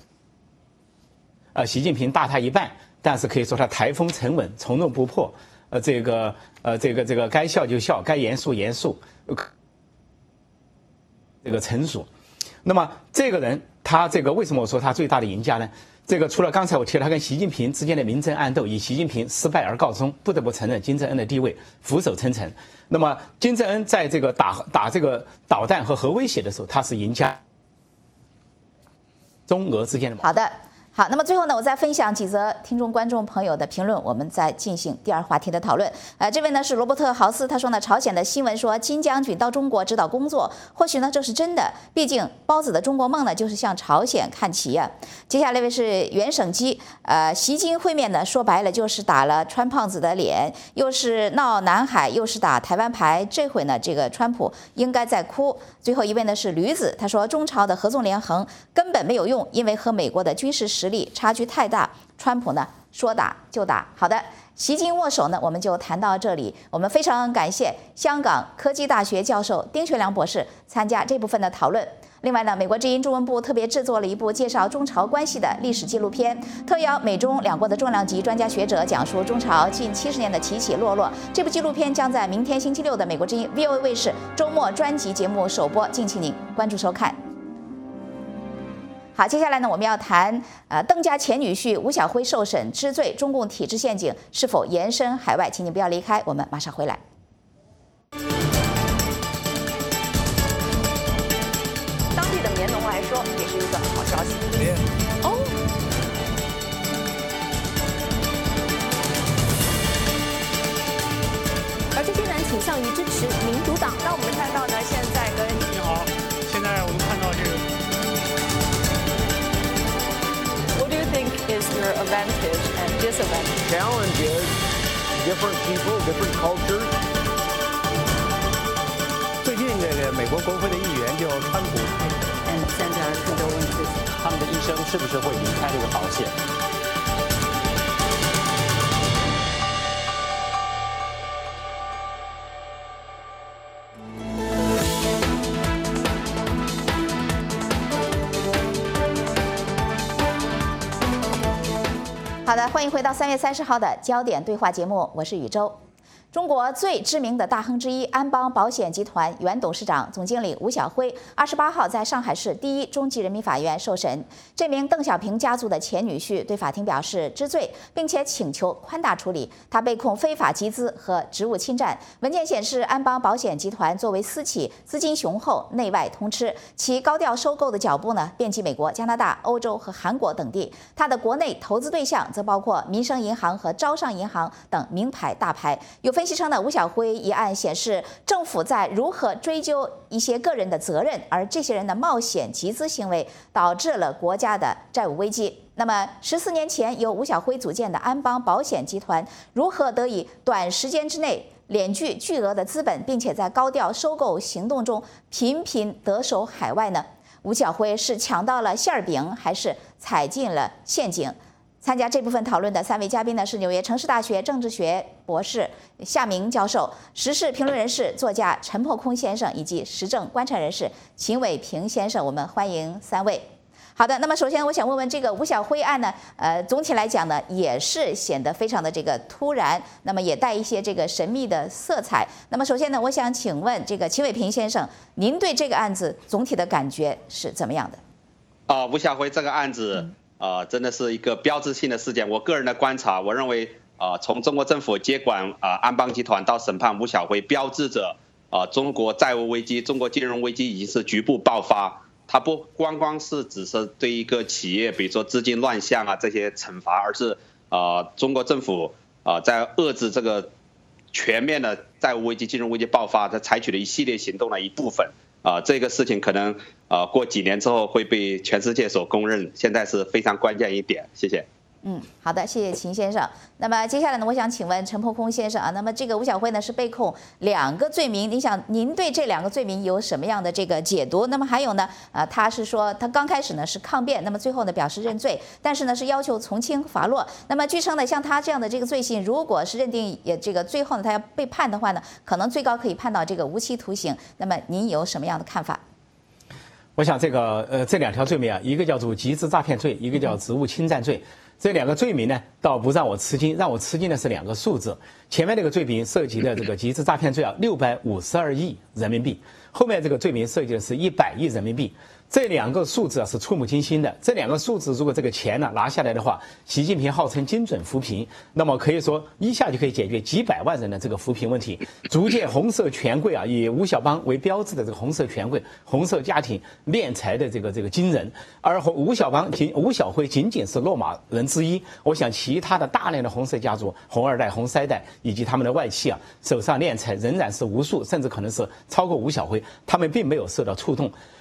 习近平大他一半。但是可以说他台风沉稳，从容不迫，这个该笑就笑，该严肃严肃，这个成熟。那么这个人，他这个为什么我说他最大的赢家呢？这个除了刚才我提了他跟习近平之间的明争暗斗，以习近平失败而告终，不得不承认金正恩的地位俯首称臣。那么金正恩在这个打这个导弹和核威胁的时候，他是赢家。中俄之间的好的。好，那么最后呢，我再分享几则听众观众朋友的评论，我们再进行第二话题的讨论。这位呢是罗伯特豪斯，他说呢，朝鲜的新闻说金将军到中国指导工作，或许呢这是真的，毕竟包子的中国梦呢就是向朝鲜看齐啊。接下来一位是袁省基，习金会面呢说白了就是打了川胖子的脸，又是闹南海，又是打台湾牌，这回呢这个川普应该在哭。最后一位呢是驴子，他说中朝的合纵连横根本没有用，因为和美国的军事实力差距太大，川普呢说打就打。好的，习金握手呢，我们就谈到这里。我们非常感谢香港科技大学教授丁学良博士参加这部分的讨论。另外呢，美国之音中文部特别制作了一部介绍中朝关系的历史纪录片，特邀美中两国的重量级专家学者讲述中朝近70年的起起落落。这部纪录片将在明天星期六的美国之音 VOA 卫视周末专辑节目首播，敬请您关注收看。好，接下来呢，我们要谈邓家前女婿吴晓辉受审知罪，中共体制陷阱是否延伸海外？请你不要离开，我们马上回来。 当地的棉农来说，也是一个好消息。哦。而这些人倾向于支持民主党。那我们看到呢，现在跟你好，现在我们看到这个。 What do you think is your advantage and disadvantage? Challenge is different people, different cultures. 最近这个美国国会的议员就川普， 现在更多问题是， 他们的医生是不是会离开这个保险？ 好的，欢迎回到3月30号的焦点对话节目，我是宇宙。中国最知名的大亨之一安邦保险集团原董事长、总经理吴晓辉28号在上海市第一中级人民法院受审。这名邓小平家族的前女婿对法庭表示知罪，并且请求宽大处理。他被控非法集资和职务侵占。文件显示，安邦保险集团作为私企，资金雄厚，内外通吃，其高调收购的脚步呢，遍及美国、加拿大、欧洲和韩国等地。他的国内投资对象则包括民生银行和招商银行等名牌大牌。有分析称呢，吴晓辉一案显示政府在如何追究一些个人的责任，而这些人的冒险集资行为导致了国家的债务危机。那么14年前由吴晓辉组建的安邦保险集团如何得以短时间之内敛聚巨额的资本，并且在高调收购行动中频频得手海外呢？吴晓辉是抢到了馅儿饼，还是踩进了陷阱？参加这部分讨论的3位嘉宾呢，是纽约城市大学政治学博士夏明教授、时事评论人士、作家陈破空先生，以及时政观察人士秦伟平先生。我们欢迎3位。好的，那么首先我想问问这个吴晓辉案呢，总体来讲呢，也是显得非常的这个突然，那么也带一些这个神秘的色彩。那么首先呢，我想请问这个秦伟平先生，您对这个案子总体的感觉是怎么样的？ 吴晓辉这个案子。真的是一个标志性的事件。我个人的观察，我认为，从中国政府接管安邦集团到审判吴晓辉，标志着中国债务危机、中国金融危机已经是局部爆发。它不光光是只是对一个企业，比如说资金乱象啊这些惩罚，而是中国政府在遏制这个全面的债务危机、金融危机爆发，它采取了一系列行动的一部分。这个事情可能过几年之后会被全世界所公认，现在是非常关键一点。谢谢。 好的，谢谢秦先生。那么接下来呢，我想请问陈破空先生啊，那么这个吴晓辉呢是被控2个罪名，您对这2个罪名有什么样的这个解读？那么还有呢，他是说他刚开始呢是抗辩，那么最后呢表示认罪，但是呢是要求从轻发落。那么据称呢，像他这样的这个罪行，如果是认定这个最后呢他要被判的话呢，可能最高可以判到这个无期徒刑。那么您有什么样的看法？ 我想这2条罪名啊，一个叫做集资诈骗罪，一个叫职务侵占罪。这2个罪名呢，倒不让我吃惊，让我吃惊的是2个数字。前面这个罪名涉及的这个集资诈骗罪啊，652亿人民币；后面这个罪名涉及的是100亿人民币。这2个数字啊是触目惊心的。这2个数字，如果这个钱呢拿下来的话，习近平号称精准扶贫，那么可以说一下就可以解决几百万人的这个扶贫问题。逐渐红色权贵啊，以吴晓邦为标志的这个红色权贵、红色家庭敛财的这个金人，而吴晓辉仅仅是落马人之一。我想其他的大量的红色家族、红2代、红3代以及他们的外戚啊，手上敛财仍然是无数，甚至可能是超过吴晓辉，他们并没有受到触动。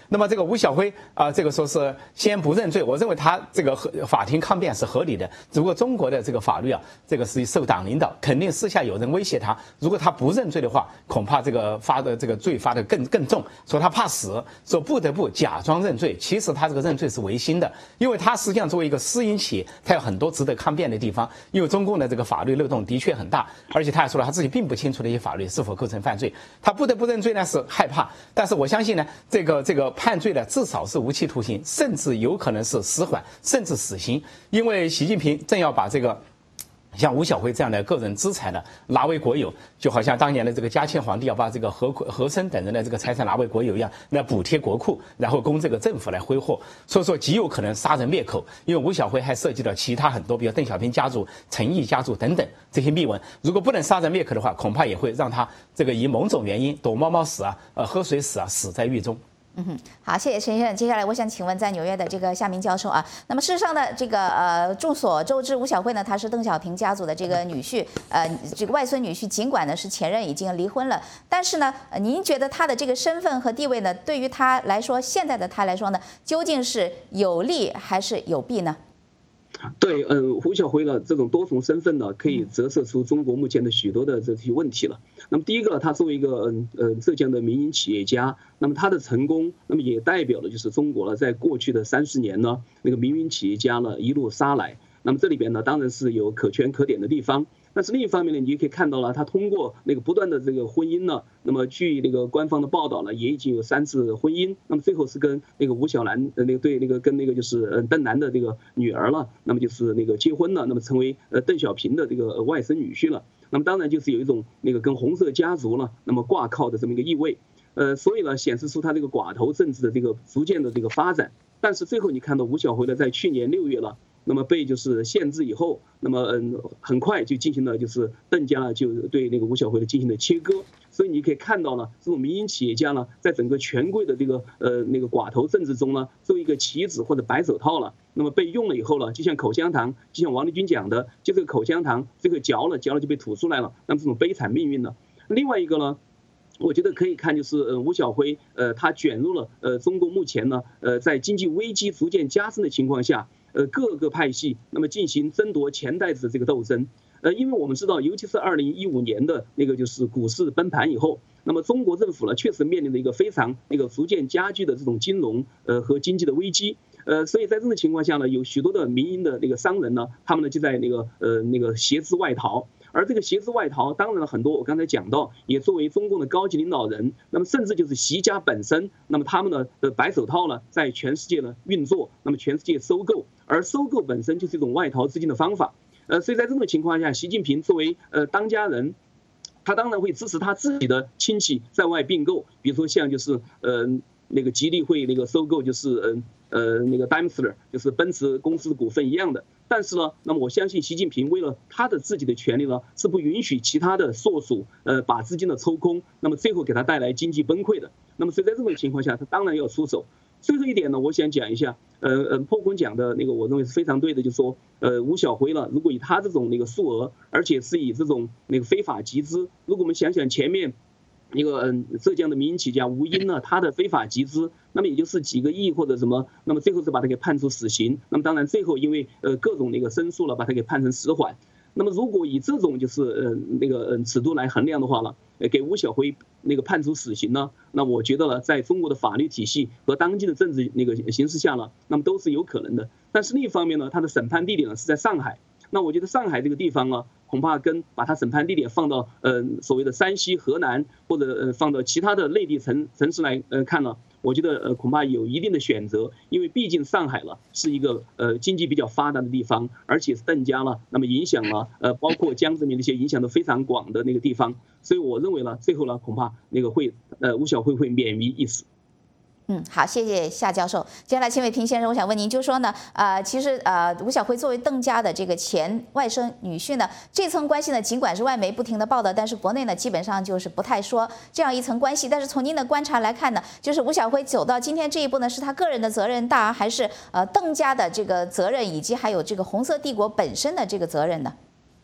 那么这个吴晓辉这个说是先不认罪，我认为他这个法庭抗辩是合理的。如果中国的这个法律这个是受党领导，肯定私下有人威胁他，如果他不认罪的话，恐怕这个发的这个罪发的更重，说他怕死，说不得不假装认罪。其实他这个认罪是违心的，因为他实际上作为一个私营企业，他有很多值得抗辩的地方。因为中共的这个法律漏洞的确很大，而且他还说了他自己并不清楚的一些法律是否构成犯罪，他不得不认罪呢是害怕。但是我相信呢，这个判罪呢至少是无期徒刑，甚至有可能是死缓，甚至死刑。因为习近平正要把这个像吴晓辉这样的个人资产呢拿为国有，就好像当年的这个嘉庆皇帝要把这个和珅等人的这个财产拿为国有一样，那补贴国库，然后供这个政府来挥霍。所以说极有可能杀人灭口，因为吴晓辉还涉及到其他很多，比如邓小平家族、陈毅家族等等这些密文。如果不能杀人灭口的话，恐怕也会让他这个以某种原因躲猫猫死喝水死死在狱中。 好，谢谢陈先生。接下来我想请问，在纽约的这个夏明教授那么事实上呢，这个众所周知，吴晓辉呢他是邓小平家族的这个女婿，这个外孙女婿，尽管呢是前任已经离婚了，但是呢，您觉得他的这个身份和地位呢，对于他来说，现在的他来说呢，究竟是有利还是有弊呢？ 对，胡晓辉的这种多重身份呢，可以折射出中国目前的许多的这些问题了。那么第一个，他作为一个浙江的民营企业家，那么他的成功，那么也代表了就是中国在过去的30年呢，那个民营企业家呢一路杀来。那么这里边呢，当然是有可圈可点的地方。但是另一方面呢，你也可以看到了，他通过那个不断的这个婚姻呢，那么据那个官方的报道呢，也已经有3次婚姻，那么最后是跟那个吴晓兰跟那个就是邓楠的这个女儿了，那么就是那个结婚了，那么成为邓小平的这个外甥女婿了。那么当然就是有一种那个跟红色家族呢，那么挂靠的这么一个意味，所以呢显示出他这个寡头政治的这个逐渐的这个发展。但是最后你看到吴晓辉呢，在去年6月了。那么被就是限制以后，那么很快就进行了就是邓家呢就对那个吴晓辉的进行了切割，所以你可以看到呢，这种民营企业家呢，在整个权贵的这个那个寡头政治中呢，作为一个棋子或者白手套了，那么被用了以后呢，就像口香糖，就像王立军讲的，就这个口香糖这个嚼了就被吐出来了，那么这种悲惨命运呢。另外一个呢，我觉得可以看就是吴晓辉他卷入了中国目前呢在经济危机逐渐加深的情况下。各个派系那么进行争夺钱袋子的这个斗争，因为我们知道，尤其是2015年的那个就是股市崩盘以后，那么中国政府呢确实面临的一个非常那个逐渐加剧的这种金融和经济的危机，所以在这种情况下呢，有许多的民营的那个商人呢，他们呢就在那个挟持外逃。而这个挟持外逃，当然了很多我刚才讲到，也作为中共的高级领导人，那么甚至就是习家本身，那么他们的白手套呢，在全世界呢运作，那么全世界收购，而收购本身就是一种外逃资金的方法，所以在这种情况下，习近平作为当家人，他当然会支持他自己的亲戚在外并购，比如说像就是那个吉利会那个收购就是那个 Daimler 就是奔驰公司股份一样的。但是呢，那么我相信习近平为了他的自己的权利呢，是不允许其他的所属把资金的抽空，那么最后给他带来经济崩溃的。那么所以在这种情况下，他当然要出手。最后一点呢，我想讲一下，破空讲的那个，我认为是非常对的，就是说，吴晓辉了，如果以他这种那个数额，而且是以这种那个非法集资，如果我们想想前面。一个浙江的民营企业家吴英呢，他的非法集资，那么也就是几个亿或者什么，那么最后是把他给判处死刑。那么当然最后因为各种那个申诉了，把他给判成死缓。那么如果以这种就是那个尺度来衡量的话呢，给吴晓辉那个判处死刑呢，那我觉得呢，在中国的法律体系和当今的政治那个形势下呢，那么都是有可能的。但是另一方面呢，他的审判地点呢是在上海。那我觉得上海这个地方呢，恐怕跟把它审判地点放到所谓的山西、河南或者放到其他的内地城市来看呢，我觉得恐怕有一定的选择，因为毕竟上海了是一个经济比较发达的地方，而且是邓家了，那么影响了包括江泽民那些影响的非常广的那个地方，所以我认为呢，最后呢恐怕那个吴晓辉会免于一死。 好，谢谢夏教授。接下来，秦伟平先生，我想问您，就说呢，其实吴晓辉作为邓家的这个前外甥女婿呢，这层关系呢，尽管是外媒不停的报道，但是国内呢，基本上就是不太说这样一层关系。但是从您的观察来看呢，就是吴晓辉走到今天这一步呢，是他个人的责任大，还是邓家的这个责任，以及还有这个红色帝国本身的这个责任呢？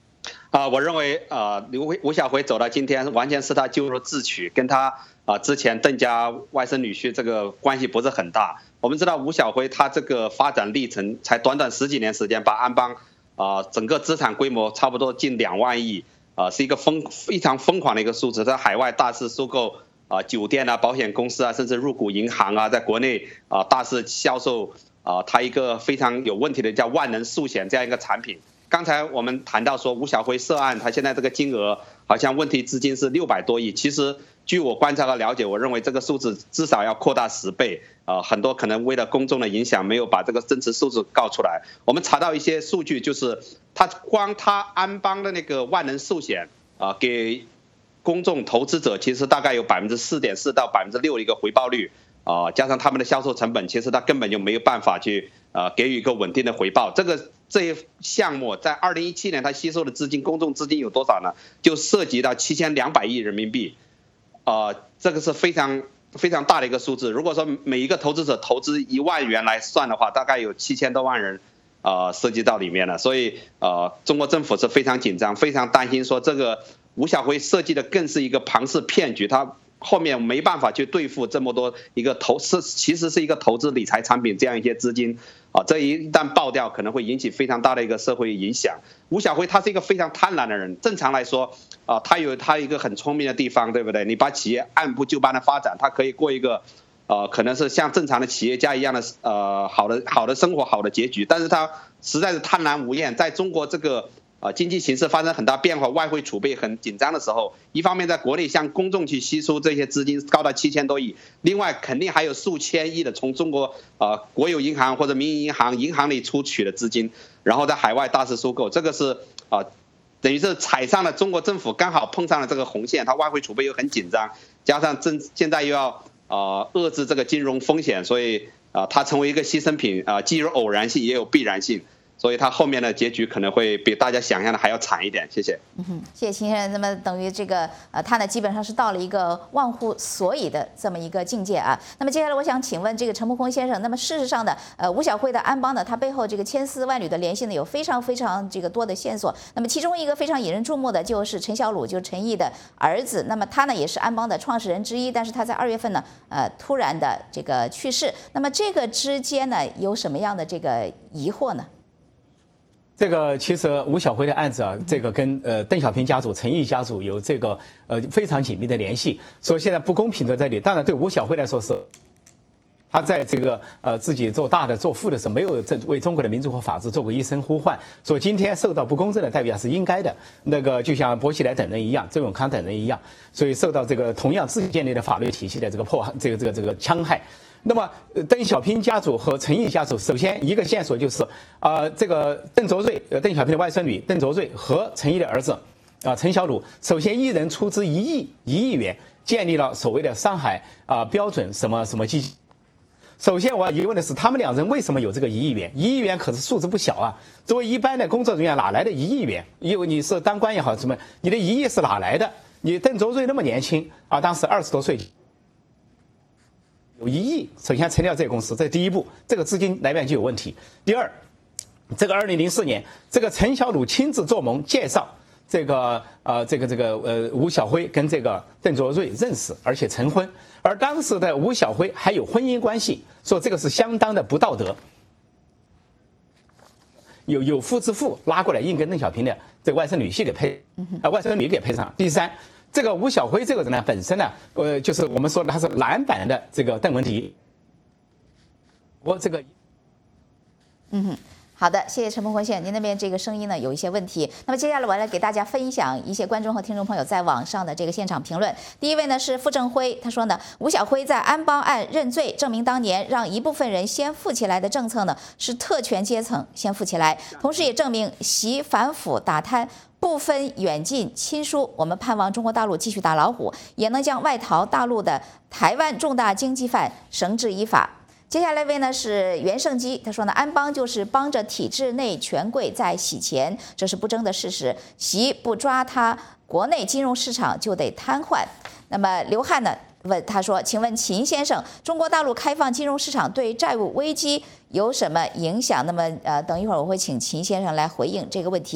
我认为吴晓辉走到今天，完全是他咎由自取，跟他之前邓家外甥女婿这个关系不是很大。我们知道吴晓辉他这个发展历程才短短10几年时间，把安邦整个资产规模差不多近2万亿，是一个非常疯狂的一个数字。在海外大肆收购酒店啊、保险公司啊，甚至入股银行啊，在国内大肆销售他一个非常有问题的叫万能寿险这样一个产品。刚才我们谈到说吴晓辉涉案，他现在这个金额好像问题资金是600多亿，其实据我观察和了解，我认为这个数字至少要扩大10倍。很多可能为了公众的影响，没有把这个真实数字告出来。我们查到一些数据，就是他安邦的那个万能寿险给公众投资者其实大概有4.4%到6%的一个回报率，加上他们的销售成本，其实他根本就没有办法去给予一个稳定的回报。这一项目在2017年他吸收的资金，公众资金有多少呢？就涉及到7200亿人民币，这个是非常大的一个数字。如果说每一个投资者投资1万元来算的话，大概有7000多万人涉及到里面了。所以中国政府是非常紧张，非常担心说这个吴晓辉设计的更是一个庞氏骗局，他后面没办法去对付这么多一个其实是一个投资理财产品这样一些资金这一旦爆掉，可能会引起非常大的一个社会影响。吴晓辉他是一个非常贪婪的人，正常来说他有他一个很聪明的地方，对不对？你把企业按部就班的发展，他可以过一个可能是像正常的企业家一样的好的生活，好的结局。但是他实在是贪婪无厌，在中国这个经济形势发生很大变化，外汇储备很紧张的时候，一方面在国内向公众去吸收这些资金高达7000多亿，另外肯定还有数千亿的从中国国有银行或者民营银行里出取的资金，然后在海外大肆收购，这个是等于是踩上了中国政府刚好碰上了这个红线，它外汇储备又很紧张，加上现在又要遏制这个金融风险，所以它成为一个牺牲品既有偶然性也有必然性。所以他后面的结局可能会比大家想象的还要惨一点。谢谢。 谢谢秦先生。那么等于这个他呢基本上是到了一个忘乎所以的这么一个境界啊。那么接下来我想请问这个陈木空先生，那么事实上呢，吴晓辉的安邦呢，他背后这个千丝万缕的联系呢，有非常这个多的线索。那么其中一个非常引人注目的就是陈小鲁，就是陈毅的儿子。那么他呢也是安邦的创始人之一，但是他在2月份呢，突然的这个去世。那么这个之间呢有什么样的这个疑惑呢？ 这个其实吴晓辉的案子啊，这个跟邓小平家族、陈毅家族有这个非常紧密的联系，所以现在不公平在这里。当然对吴晓辉来说是，他在这个自己做大的做富的时候，没有为中国的民主和法治做过一声呼唤，所以今天受到不公正的待遇是应该的。那个就像薄熙来等人一样，周永康等人一样，所以受到这个同样自己建立的法律体系的这个这个戕害。那么，邓小平家族和陈毅家族，首先一个线索就是，这个邓卓瑞，邓小平的外孙女邓卓瑞和陈毅的儿子，陈小鲁，首先一人出资1亿元，建立了所谓的上海标准什么基金。首先我要疑问的是，他们2人为什么有这个1亿元？1亿元可是数字不小啊！作为一般的工作人员，哪来的1亿元？因为你是当官也好，什么，你的1亿是哪来的？你邓卓瑞那么年轻当时20多岁。有1亿，首先成立了这个公司，这是第一步，这个资金来源就有问题。第二，这个2004年，这个陈小鲁亲自做盟介绍吴晓辉跟这个邓卓瑞认识，而且成婚，而当时的吴晓辉还有婚姻关系，说这个是相当的不道德。有夫之妇拉过来硬跟邓小平的这个外甥女婿给配，外甥女给配上。第三。这个吴晓辉这个人呢，本身呢，就是我们说的他是蓝版的这个邓文迪。 好的，谢谢陈木空先生，您那边这个声音呢有一些问题。那么接下来我来给大家分享一些观众和听众朋友在网上的这个现场评论。第一位呢是傅正辉，他说呢，吴晓辉在安邦案认罪，证明当年让一部分人先富起来的政策呢是特权阶层先富起来，同时也证明习反腐打贪不分远近亲疏。我们盼望中国大陆继续打老虎，也能将外逃大陆的台湾重大经济犯绳之以法。接下来一位呢是袁胜基，他说呢，安邦就是帮着体制内权贵在洗钱，这是不争的事实。习不抓他，国内金融市场就得瘫痪。那么刘汉呢问他说，请问秦先生，中国大陆开放金融市场对债务危机有什么影响？那么等一会儿我会请秦先生来回应这个问题。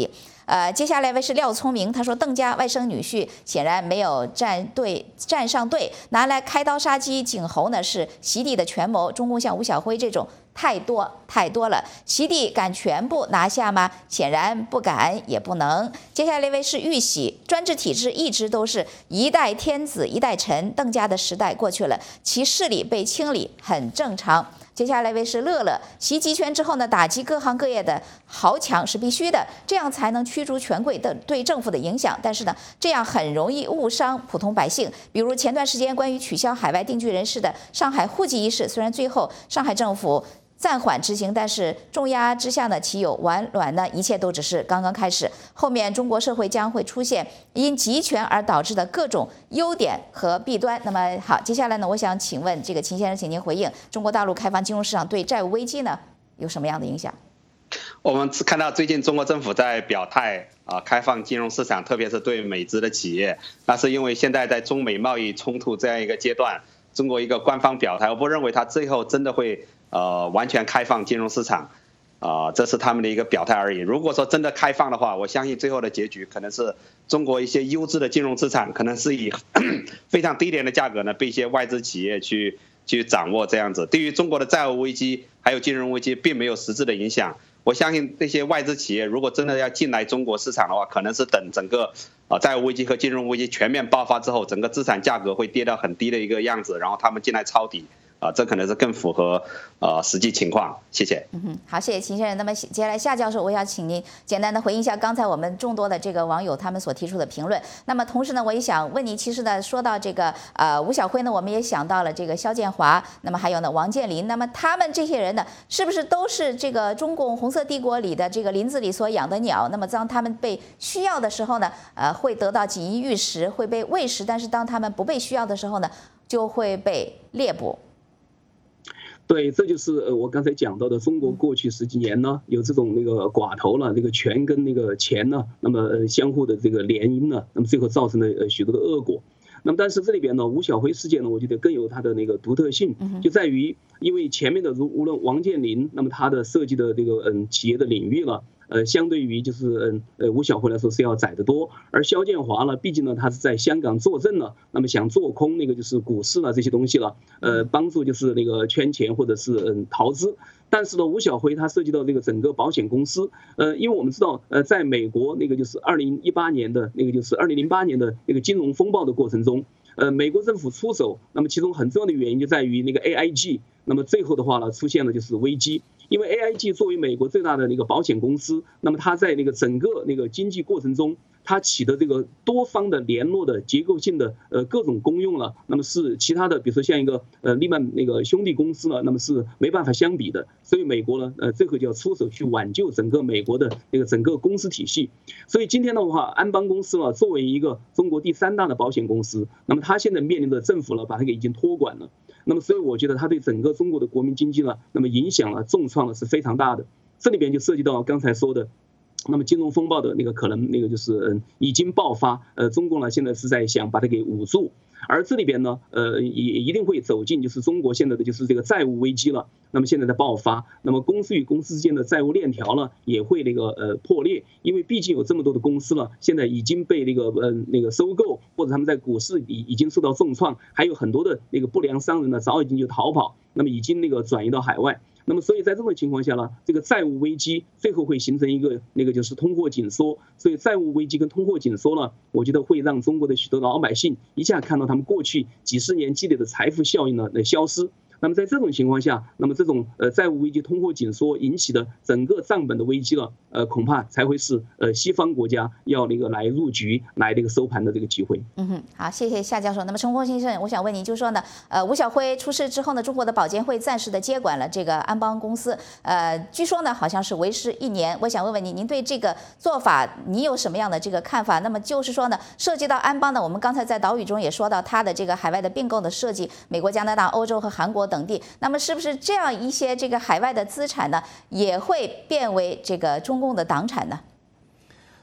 接下来一位是廖聪明，他说邓家外甥女婿显然没有站上队，拿来开刀杀鸡儆猴呢是习帝的权谋。中共像吴晓辉这种太多了，习帝敢全部拿下吗？显然不敢也不能。接下来一位是玉玺，专制体制一直都是一代天子一代臣，邓家的时代过去了，其势力被清理很正常。接下来一位是乐乐，习集权之后呢，打击各行各业的豪强是必须的，这样才能驱逐权贵的对政府的影响。但是呢，这样很容易误伤普通百姓。比如前段时间关于取消海外定居人士的上海户籍一事，虽然最后上海政府暂缓执行，但是重压之下呢，岂有完卵呢？一切都只是刚刚开始，后面中国社会将会出现因集权而导致的各种优点和弊端。那么好，接下来呢，我想请问这个秦先生，请您回应中国大陆开放金融市场对债务危机呢有什么样的影响？ 我们看到最近中国政府在表态开放金融市场，特别是对美资的企业，那是因为现在在中美贸易冲突这样一个阶段，中国一个官方表态，我不认为它最后真的会完全开放金融市场，这是他们的一个表态而已。如果说真的开放的话，我相信最后的结局可能是中国一些优质的金融资产，可能是以非常低廉的价格呢被一些外资企业去掌握这样子。对于中国的债务危机还有金融危机并没有实质的影响。我相信这些外资企业如果真的要进来中国市场的话，可能是等整个债务危机和金融危机全面爆发之后，整个资产价格会跌到很低的一个样子，然后他们进来抄底。这可能是更符合实际情况。谢谢。 好，谢谢秦先生。那么接下来夏教授，我想请您简单的回应一下刚才我们众多的这个网友他们所提出的评论。那么同时呢，我也想问您，其实呢，说到这个吴晓辉呢，我们也想到了这个肖建华，那么还有呢王健林，那么他们这些人呢，是不是都是这个中共红色帝国里的这个林子里所养的鸟？那么当他们被需要的时候呢，会得到锦衣玉食，会被喂食，但是当他们不被需要的时候呢，就会被猎捕。 对，这就是我刚才讲到的，中国过去10几年呢，有这种那个寡头了，那个权跟那个钱呢，那么相互的这个联姻呢，那么最后造成了许多的恶果。那么但是这里边呢，吴晓辉事件呢，我觉得更有它的那个独特性，就在于因为前面的无论王健林，那么他的涉及的这个企业的领域了。相对于就是吴晓辉来说是要窄得多，而肖建华呢，毕竟呢他是在香港坐镇了，那么想做空那个就是股市了这些东西了，帮助就是那个圈钱或者是投资。但是呢，吴晓辉他涉及到这个整个保险公司，因为我们知道，在美国那个就是2018年的那个就是2008年的那个金融风暴的过程中，美国政府出手，那么其中很重要的原因就在于那个 AIG， 那么最后的话呢，出现了就是危机。因为 AIG 作为美国最大的那个保险公司，那么它在那个整个那个经济过程中，它起的这个多方的联络的结构性的各种功用了，那么是其他的，比如说像一个利曼那个兄弟公司呢，那么是没办法相比的。所以美国呢，最后就要出手去挽救整个美国的那个整个公司体系。所以今天的话，安邦公司呢，作为一个中国第3大的保险公司，那么它现在面临的政府呢，把它给已经托管了。那么所以我觉得它对整个中国的国民经济呢，那么影响了重创了是非常大的。这里边就涉及到刚才说的，那么金融风暴的那个可能那个就是已经爆发，中共呢现在是在想把它给捂住，而这里边呢也一定会走进就是中国现在的就是这个债务危机了。那么现在的爆发，那么公司与公司之间的债务链条呢也会那个破裂，因为毕竟有这么多的公司了，现在已经被那个收购，或者他们在股市已经受到重创，还有很多的那个不良商人呢早已经就逃跑，那么已经那个转移到海外。那么所以在这种情况下呢，这个债务危机最后会形成一个那个就是通货紧缩，所以债务危机跟通货紧缩呢，我觉得会让中国的许多老百姓一下看到他们过去几十年积累的财富效应呢消失。那么在这种情况下，那么这种债务危机、通货紧缩引起的整个账本的危机了，恐怕才会是西方国家要那个来入局、来这个收盘的这个机会。 好，谢谢夏教授。那么陈峰先生，我想问您，就是说呢，吴晓辉出事之后呢，中国的保监会暂时的接管了这个安邦公司，据说呢好像是为时1年。我想问问您，您对这个做法你有什么样的这个看法？那么就是说呢，涉及到安邦呢，我们刚才在岛屿中也说到它的这个海外的并购的设计，美国、加拿大、欧洲和韩国等地，那么是不是这样一些这个海外的资产呢，也会变为这个中共的党产呢？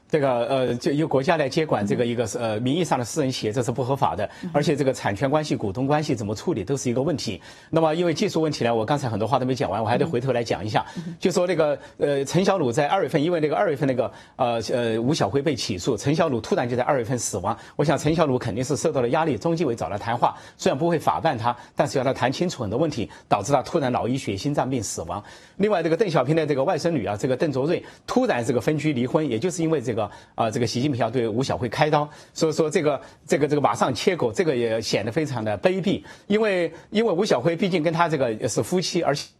这个就由国家来接管这个一个名义上的私人企业，这是不合法的，而且这个产权关系、股东关系怎么处理都是一个问题。那么因为技术问题呢，我刚才很多话都没讲完，我还得回头来讲一下。就说那个陈小鲁在2月份，因为那个2月份那个吴晓辉被起诉，陈小鲁突然就在2月份死亡。我想陈小鲁肯定是受到了压力，中纪委找他谈话，虽然不会法办他，但是要他谈清楚很多问题，导致他突然脑溢血、心脏病死亡。另外这个邓小平的这个外甥女啊，这个邓卓瑞突然这个分居离婚，也就是因为这个习近平要对吴晓辉开刀，所以说这个马上切口，这个也显得非常的卑鄙，因为吴晓辉毕竟跟他这个是夫妻，而且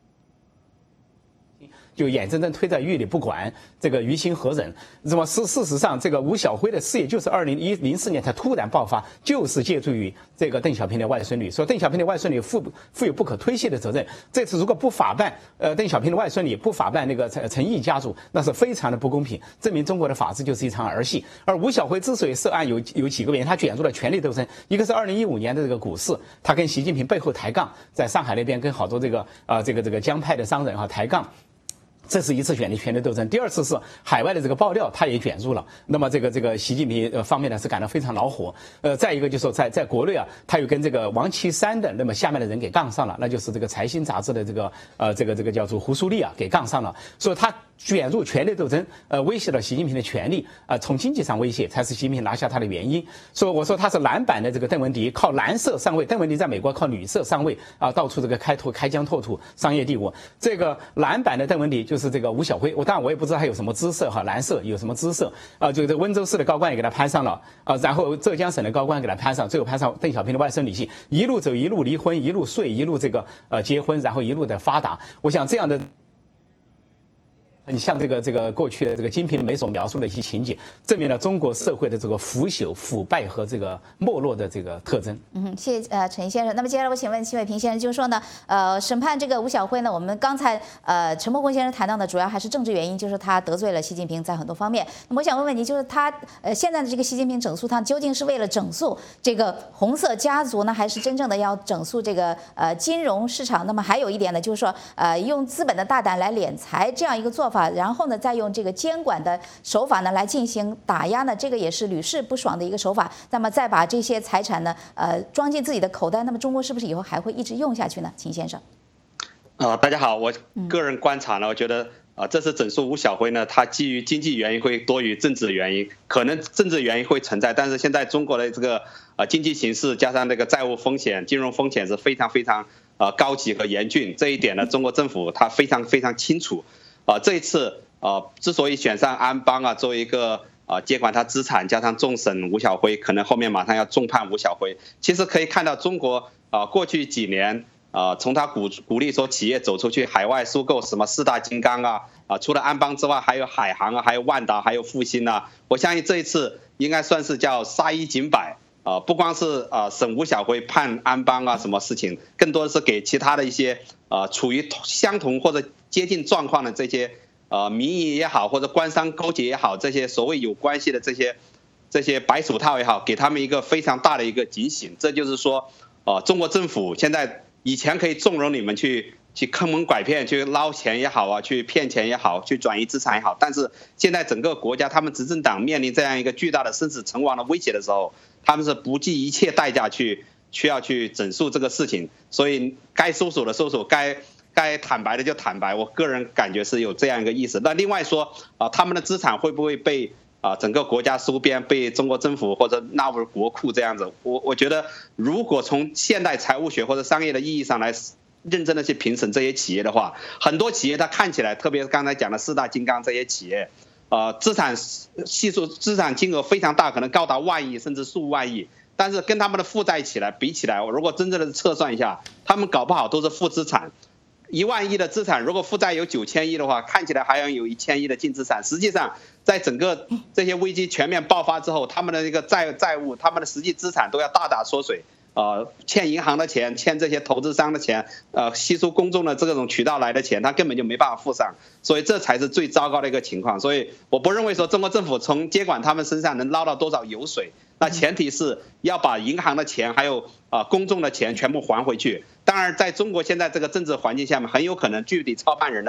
就眼睁睁推在狱里不管，这个于心何忍？那么事实上，这个吴晓辉的事业就是2004年才突然爆发，就是借助于这个邓小平的外孙女。说邓小平的外孙女负有不可推卸的责任。这次如果不法办邓小平的外孙女，不法办那个陈毅家族，那是非常的不公平，证明中国的法治就是一场儿戏。而吴晓辉之所以涉案有几个原因，他卷入了权力斗争，一个是2015年的这个股市，他跟习近平背后抬杠，在上海那边跟好多这个江派的商人抬杠。这是一次权力斗争。第二次是海外的这个爆料，他也卷入了。那么这个习近平方面呢是感到非常恼火。再一个就是说在国内啊，他又跟这个王岐山的那么下面的人给杠上了，那就是这个财新杂志的这个叫做胡舒立啊给杠上了，所以他卷入权力斗争，威胁了习近平的权利，从经济上威胁才是习近平拿下他的原因。我说他是蓝版的这个邓文迪，靠蓝色上位，邓文迪在美国靠绿色上位啊，到处这个开疆拓土，商业帝国。这个蓝版的邓文迪就是这个吴晓辉，当然我也不知道他有什么姿色哈，蓝色有什么姿色啊？就这温州市的高官也给他攀上了啊，然后浙江省的高官给他攀上，最后攀上邓小平的外甥女婿，一路走一路离婚，一路睡，一路这个结婚，然后一路的发达。我想这样的。你像这个过去的这个《金瓶梅》所描述的一些情节，证明了中国社会的这个腐朽、腐败和这个没落的这个特征。 谢谢陈先生。那么接下来我请问辛伟平先生，就是说呢，审判这个吴晓辉呢，我们刚才陈伯宏先生谈到的主要还是政治原因，就是他得罪了习近平在很多方面。那么我想问问你，就是他现在的这个习近平整肃他究竟是为了整肃这个红色家族呢，还是真正的要整肃这个金融市场？那么还有一点呢，就是说用资本的大胆来敛财这样一个做法。然后呢，再用这个监管的手法呢来进行打压呢，这个也是屡试不爽的一个手法。那么再把这些财产呢，装进自己的口袋，那么中国是不是以后还会一直用下去呢？秦先生。 大家好，我个人观察呢，我觉得这次整肃吴晓辉呢，它基于经济原因会多于政治原因，可能政治原因会存在，但是现在中国的这个经济形势加上这个债务风险、金融风险是非常非常高级和严峻，这一点呢，中国政府它非常非常清楚。这一次之所以选上安邦啊作为一个接管他资产，加上重审吴晓辉，可能后面马上要重判吴晓辉。其实可以看到中国过去几年从他鼓励说企业走出去海外收购什么4大金刚除了安邦之外，还有海航还有万达，还有复兴我相信这一次应该算是叫杀一儆百不光是审吴晓辉判安邦什么事情，更多的是给其他的一些处于相同或者接近状况的这些民营也好，或者官商勾结也好，这些所谓有关系的这些白手套也好，给他们一个非常大的一个警醒。这就是说中国政府现在以前可以纵容你们去坑蒙拐骗，去捞钱也好去骗钱也好，去转移资产也好，但是现在整个国家他们执政党面临这样一个巨大的生死存亡的威胁的时候，他们是不计一切代价需要去整肃这个事情。所以该收手的收手，该坦白的就坦白，我个人感觉是有这样一个意思。那另外说他们的资产会不会被整个国家收编，被中国政府或者纳入国库这样子？我觉得如果从现代财务学或者商业的意义上来认真的去评审这些企业的话，很多企业它看起来，特别是刚才讲的4大金刚这些企业，资产金额非常大，可能高达万亿甚至数万亿，但是跟他们的负债比起来，如果真正的测算一下，他们搞不好都是负资产。1万亿的资产，如果负债有9000亿的话，看起来还要有1000亿的净资产。实际上，在整个这些危机全面爆发之后，他们的这个债务，他们的实际资产都要大大缩水。欠银行的钱，欠这些投资商的钱，吸收公众的这种渠道来的钱，他根本就没办法付上，所以这才是最糟糕的一个情况。所以我不认为说中国政府从接管他们身上能捞到多少油水，那前提是要把银行的钱还有公众的钱全部还回去。当然，在中国现在这个政治环境下面，很有可能具体操盘人呢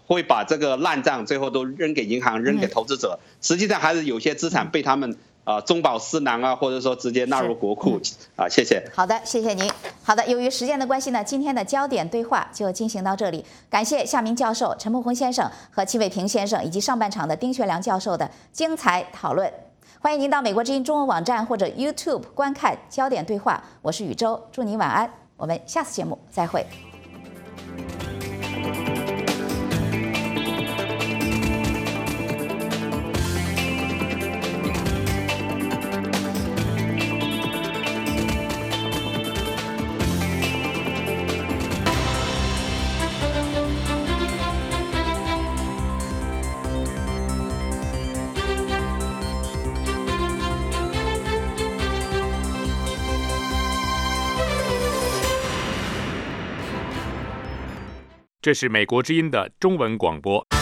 会把这个烂账最后都扔给银行、扔给投资者，实际上还是有些资产被他们中饱私囊啊，或者说直接纳入国库啊。谢谢。 好的，谢谢您。好的，由于时间的关系呢，今天的焦点对话就进行到这里。感谢夏明教授、陈梦红先生和戚伟平先生以及上半场的丁学良教授的精彩讨论。欢迎您到美国之音中文网站或者 YouTube 观看焦点对话。我是宇宙，祝您晚安，我们下次节目再会。 这是美国之音的中文广播。